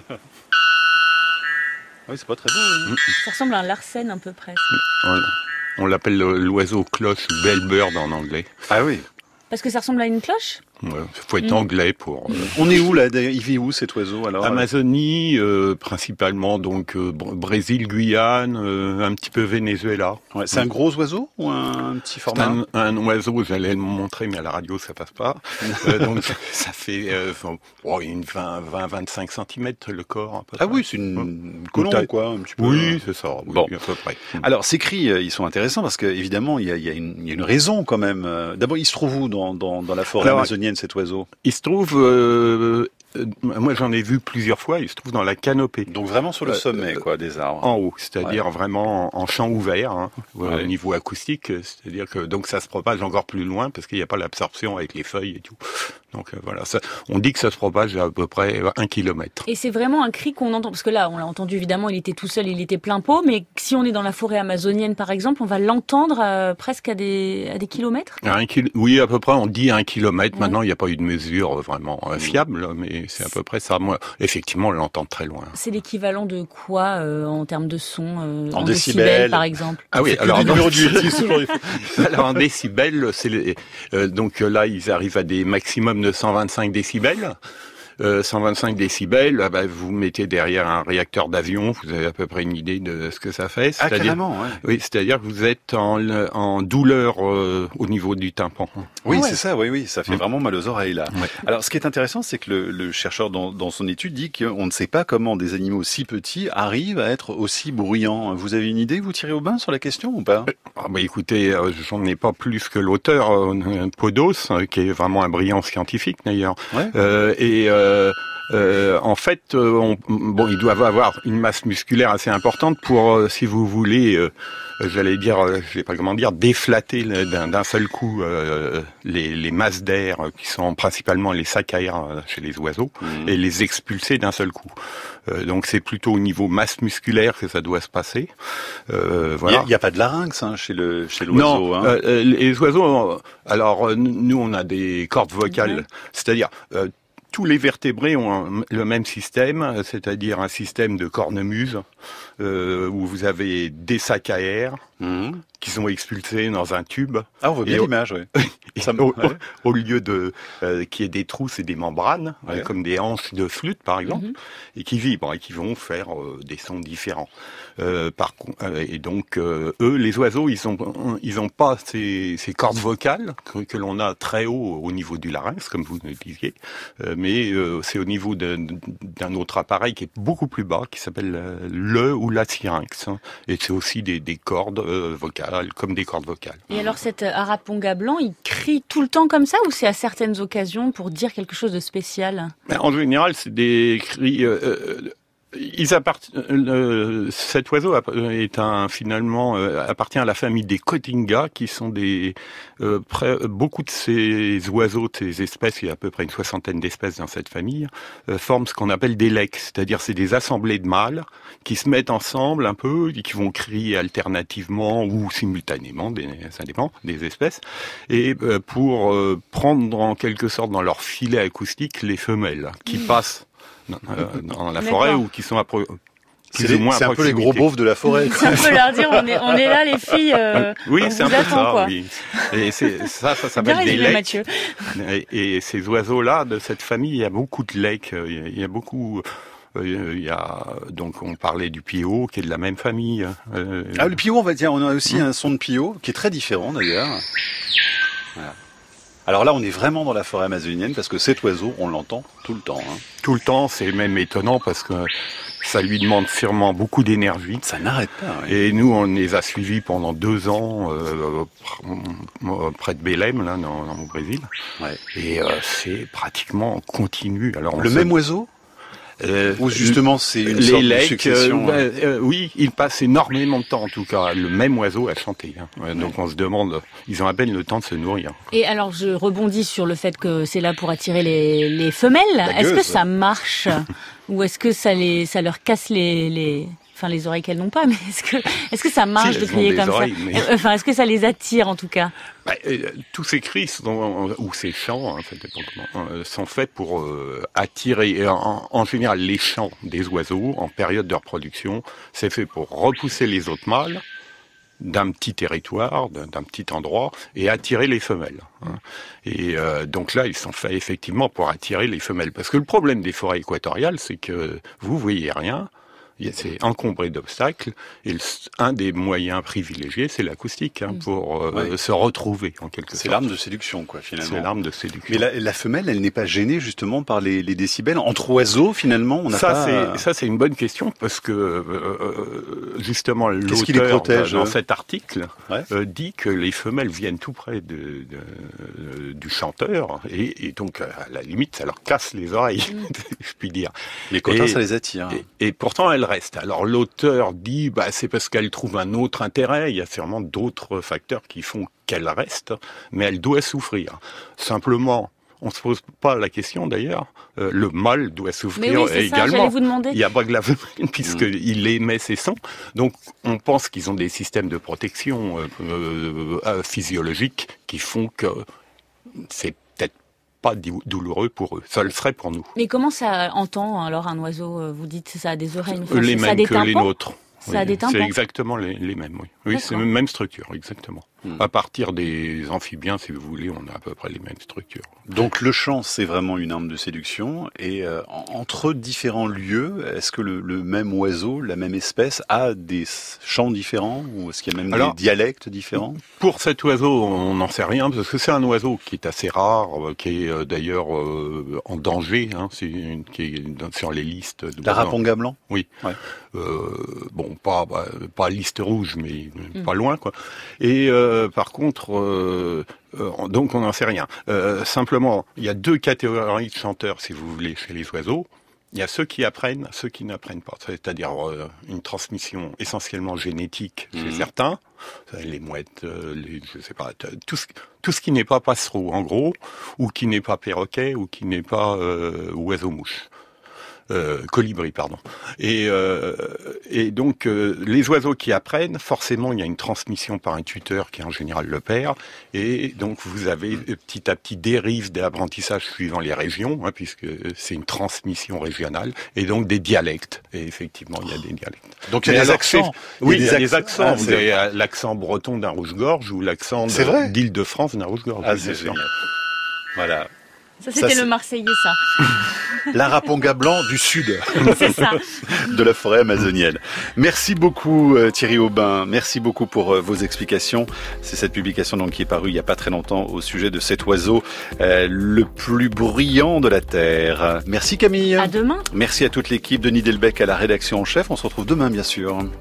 c'est pas très beau. Hein. Ça ressemble à un larsen un peu presque. Voilà. On l'appelle l'oiseau cloche ou bellbird en anglais. Ah oui. Parce que ça ressemble à une cloche ? Il ouais, faut être mmh. anglais pour... Euh... On est où là d'ailleurs ? Il vit où cet oiseau alors ? Amazonie, euh, principalement donc euh, Brésil, Guyane, euh, un petit peu Venezuela. Ouais, c'est mmh. un gros oiseau ou un, un petit format ? un, un oiseau, j'allais le montrer mais à la radio ça passe pas. euh, donc ça fait euh, oh, une vingt à vingt-cinq centimètres le corps. À peu ah près. oui, c'est une, une colombe quoi. Un petit peu. Oui, c'est ça. Oui, bon. À peu près. Alors ces cris, ils sont intéressants parce qu'évidemment il y a, il y, a une, il y a une raison quand même. D'abord, il se trouve où dans, dans, dans la forêt Alors, amazonienne cet oiseau ? Il se trouve, euh, euh, moi j'en ai vu plusieurs fois, il se trouve dans la canopée. Donc vraiment sur le euh, sommet quoi, des arbres. En haut, c'est-à-dire ouais. vraiment en, en champ ouvert, hein, ouais. au niveau acoustique, c'est-à-dire que donc ça se propage encore plus loin parce qu'il n'y a pas l'absorption avec les feuilles et tout. Donc euh, voilà, ça, on dit que ça se propage à, à peu près un kilomètre. Et c'est vraiment un cri qu'on entend, parce que là on l'a entendu évidemment, il était tout seul, il était plein pot, mais si on est dans la forêt amazonienne par exemple, on va l'entendre euh, presque à des, à des kilomètres à un kilo, oui, à peu près, on dit un kilomètre. Ouais. Maintenant, il n'y a pas eu de mesure vraiment euh, fiable, mais c'est à peu près ça. Moi, effectivement, on l'entend très loin. C'est l'équivalent de quoi euh, en termes de son euh, En, en décibels, décibels, par exemple. Ah oui, alors, numéro du alors en décibels, c'est les, euh, donc là, ils arrivent à des maximums de cent vingt-cinq décibels. Euh, cent vingt-cinq décibels, ah bah, vous mettez derrière un réacteur d'avion, vous avez à peu près une idée de ce que ça fait. Ah, carrément, ouais. Oui, c'est-à-dire que vous êtes en, en douleur euh, au niveau du tympan. Oui, ah ouais. c'est ça, oui, oui, ça fait mmh. vraiment mal aux oreilles, là. Ouais. Alors, ce qui est intéressant, c'est que le, le chercheur, dans, dans son étude, dit qu'on ne sait pas comment des animaux si petits arrivent à être aussi bruyants. Vous avez une idée, vous, Thierry Aubin, sur la question, ou pas ? Ah bah écoutez, euh, j'en ai pas plus que l'auteur, euh, Podos, euh, qui est vraiment un brillant scientifique, d'ailleurs. Ouais. Euh, et... Euh, euh, euh, en fait, euh, on, bon, ils doivent avoir une masse musculaire assez importante pour, euh, si vous voulez, euh, j'allais dire, euh, je sais pas comment dire, déflater d'un, d'un seul coup euh, les, les masses d'air qui sont principalement les sacs à air chez les oiseaux mmh. et les expulser d'un seul coup. Euh, donc c'est plutôt au niveau masse musculaire que ça doit se passer. Euh, voilà. Il n'y a, a pas de larynx hein, chez le chez l'oiseau. Non, hein. euh, les oiseaux. Alors nous on a des cordes vocales, mmh. c'est-à-dire euh, tous les vertébrés ont un, le même système, c'est-à-dire un système de cornemuse euh, où vous avez des sacs à air mmh. qui sont expulsés dans un tube. Ah, on voit bien l'image, oui. Ça me... au, ouais. au lieu de euh, qu'il y ait des trous, c'est des membranes, ouais. euh, comme des hanches de flûte par exemple, mmh. et qui vibrent et qui vont faire euh, des sons différents. Euh, par euh, et donc euh, eux, les oiseaux, ils ont ils ont pas ces, ces cordes vocales que, que l'on a très haut au niveau du larynx, comme vous le disiez, euh, mais euh, c'est au niveau de, d'un autre appareil qui est beaucoup plus bas, qui s'appelle le ou la syrinx, hein, et c'est aussi des, des cordes euh, vocales, comme des cordes vocales. Et alors cet araponga blanc, il crie tout le temps comme ça ou c'est à certaines occasions pour dire quelque chose de spécial? En général, c'est des cris... Euh, euh, Ils appartiennent. Euh, cet oiseau est un finalement euh, appartient à la famille des cotingas, qui sont des euh, près, beaucoup de ces oiseaux, de ces espèces, il y a à peu près une soixantaine d'espèces dans cette famille, euh, forment ce qu'on appelle des lecs, c'est-à-dire c'est des assemblées de mâles qui se mettent ensemble un peu, et qui vont crier alternativement ou simultanément, des, ça dépend des espèces, et euh, pour euh, prendre en quelque sorte dans leur filet acoustique les femelles qui mmh. passent Dans, euh, dans la forêt ou qui sont à pro... C'est, les, c'est un peu les gros beaufs de la forêt. C'est un peu leur dire, on est, on est là les filles, euh, oui, on c'est vous un attend, peu ça, quoi. Oui. Et c'est, ça, ça s'appelle bien des résumé, lecs. Mathieu. Et, et ces oiseaux-là, de cette famille, il y a beaucoup de lecs. Il y a beaucoup... Il y a, donc on parlait du piot, qui est de la même famille. Euh, ah, le piot, on va dire, on a aussi mmh. un son de piot, qui est très différent d'ailleurs. Voilà. Alors là, on est vraiment dans la forêt amazonienne parce que cet oiseau, on l'entend tout le temps. Hein. Tout le temps, c'est même étonnant parce que ça lui demande sûrement beaucoup d'énergie. Ça n'arrête pas. Oui. Et nous, on les a suivis pendant deux ans euh, près de Belém, là, dans, dans, au Brésil. Ouais. Et euh, c'est pratiquement continu. Alors, le même oiseau Euh, Ou justement c'est une les sorte lecs, de succession. Euh, euh, oui, ils passent énormément de temps en tout cas. Le même oiseau à chanter. Hein. Ouais, donc on se demande, ils ont à peine le temps de se nourrir. Et alors je rebondis sur le fait que c'est là pour attirer les, les femelles. La est-ce gueuse. que ça marche ou est-ce que ça les, ça leur casse les, les... Enfin, les oreilles qu'elles n'ont pas, mais est-ce que, est-ce que ça marche si, de crier comme oreilles, ça mais... Enfin, est-ce que ça les attire en tout cas? Bah, euh, tous ces cris sont, ou ces chants, hein, ça dépend comment, euh, sont faits pour euh, attirer. En, en général, les chants des oiseaux en période de reproduction, c'est fait pour repousser les autres mâles d'un petit territoire, d'un, d'un petit endroit, et attirer les femelles. Hein. Et euh, donc là, ils sont faits effectivement pour attirer les femelles. Parce que le problème des forêts équatoriales, c'est que vous voyez rien. C'est encombré d'obstacles et le, un des moyens privilégiés, c'est l'acoustique hein, pour euh, ouais. se retrouver en quelque sorte. C'est l'arme de séduction, quoi, finalement. C'est l'arme de séduction. Mais la, la femelle, elle n'est pas gênée justement par les, les décibels entre oiseaux, finalement. On n'a ça, pas... c'est ça, c'est une bonne question parce que euh, justement Qu'est-ce qui les l'auteur protège, dans euh... cet article ouais. euh, dit que les femelles viennent tout près de, de, de, du chanteur et, et donc à la limite, ça leur casse les oreilles, mm. je puis dire. Les contins, ça les attire. Et, et pourtant, elles reste. Alors l'auteur dit, bah c'est parce qu'elle trouve un autre intérêt. Il y a sûrement d'autres facteurs qui font qu'elle reste, mais elle doit souffrir. Simplement, on se pose pas la question d'ailleurs. Euh, le mâle doit souffrir mais oui, c'est également. Ça, j'allais vous demander. Il y a pas que la femelle puisqu'il mmh. émet ses sons. Donc on pense qu'ils ont des systèmes de protection euh, euh, euh, physiologiques qui font que c'est pas douloureux pour eux. Ça le serait pour nous. Mais comment ça entend alors un oiseau? Vous dites ça a des oreilles. Enfin, les mêmes que les nôtres. Ça oui. a des tympans. C'est exactement les, les mêmes, oui. Oui, c'est la même structure, exactement. Hmm. À partir des amphibiens, si vous voulez, on a à peu près les mêmes structures. Donc le chant, c'est vraiment une arme de séduction. Et euh, entre différents lieux, est-ce que le, le même oiseau, la même espèce, a des chants différents? Ou est-ce qu'il y a même Alors, des dialectes différents? Pour cet oiseau, on n'en sait rien, parce que c'est un oiseau qui est assez rare, qui est euh, d'ailleurs euh, en danger, hein, c'est une, qui est sur les listes. L'araponga blanc? Oui. Ouais. Euh, bon, pas, pas, pas liste rouge, mais mmh. pas loin, quoi. Et... Euh, euh, par contre, euh, euh, donc on n'en sait rien. Euh, simplement, il y a deux catégories de chanteurs, si vous voulez, chez les oiseaux. Il y a ceux qui apprennent, ceux qui n'apprennent pas. C'est-à-dire euh, une transmission essentiellement génétique chez mmh. certains, les mouettes, euh, les, je sais pas, tout ce, tout ce qui n'est pas passereau, en gros, ou qui n'est pas perroquet, ou qui n'est pas euh, oiseau-mouche. Euh, colibri, pardon. Et, euh, et donc, euh, les oiseaux qui apprennent, forcément, il y a une transmission par un tuteur qui est en général le père. Et donc, vous avez petit à petit dérive d'apprentissage suivant les régions, hein, puisque c'est une transmission régionale, et donc des dialectes. Et effectivement, il y a des dialectes. Donc, il y a des accents. Oui, il y a des accents. Ah, vous avez l'accent breton d'un rouge-gorge ou l'accent d'Île-de-France d'un rouge-gorge. Ah, c'est génial. Voilà. Ça, c'était ça, le Marseillais, ça. L'araponga blanc du sud. C'est ça. De la forêt amazonienne. Merci beaucoup, Thierry Aubin. Merci beaucoup pour vos explications. C'est cette publication donc qui est parue il n'y a pas très longtemps au sujet de cet oiseau euh, le plus bruyant de la Terre. Merci Camille. À demain. Merci à toute l'équipe de Denis Delbecq à la rédaction en chef. On se retrouve demain, bien sûr.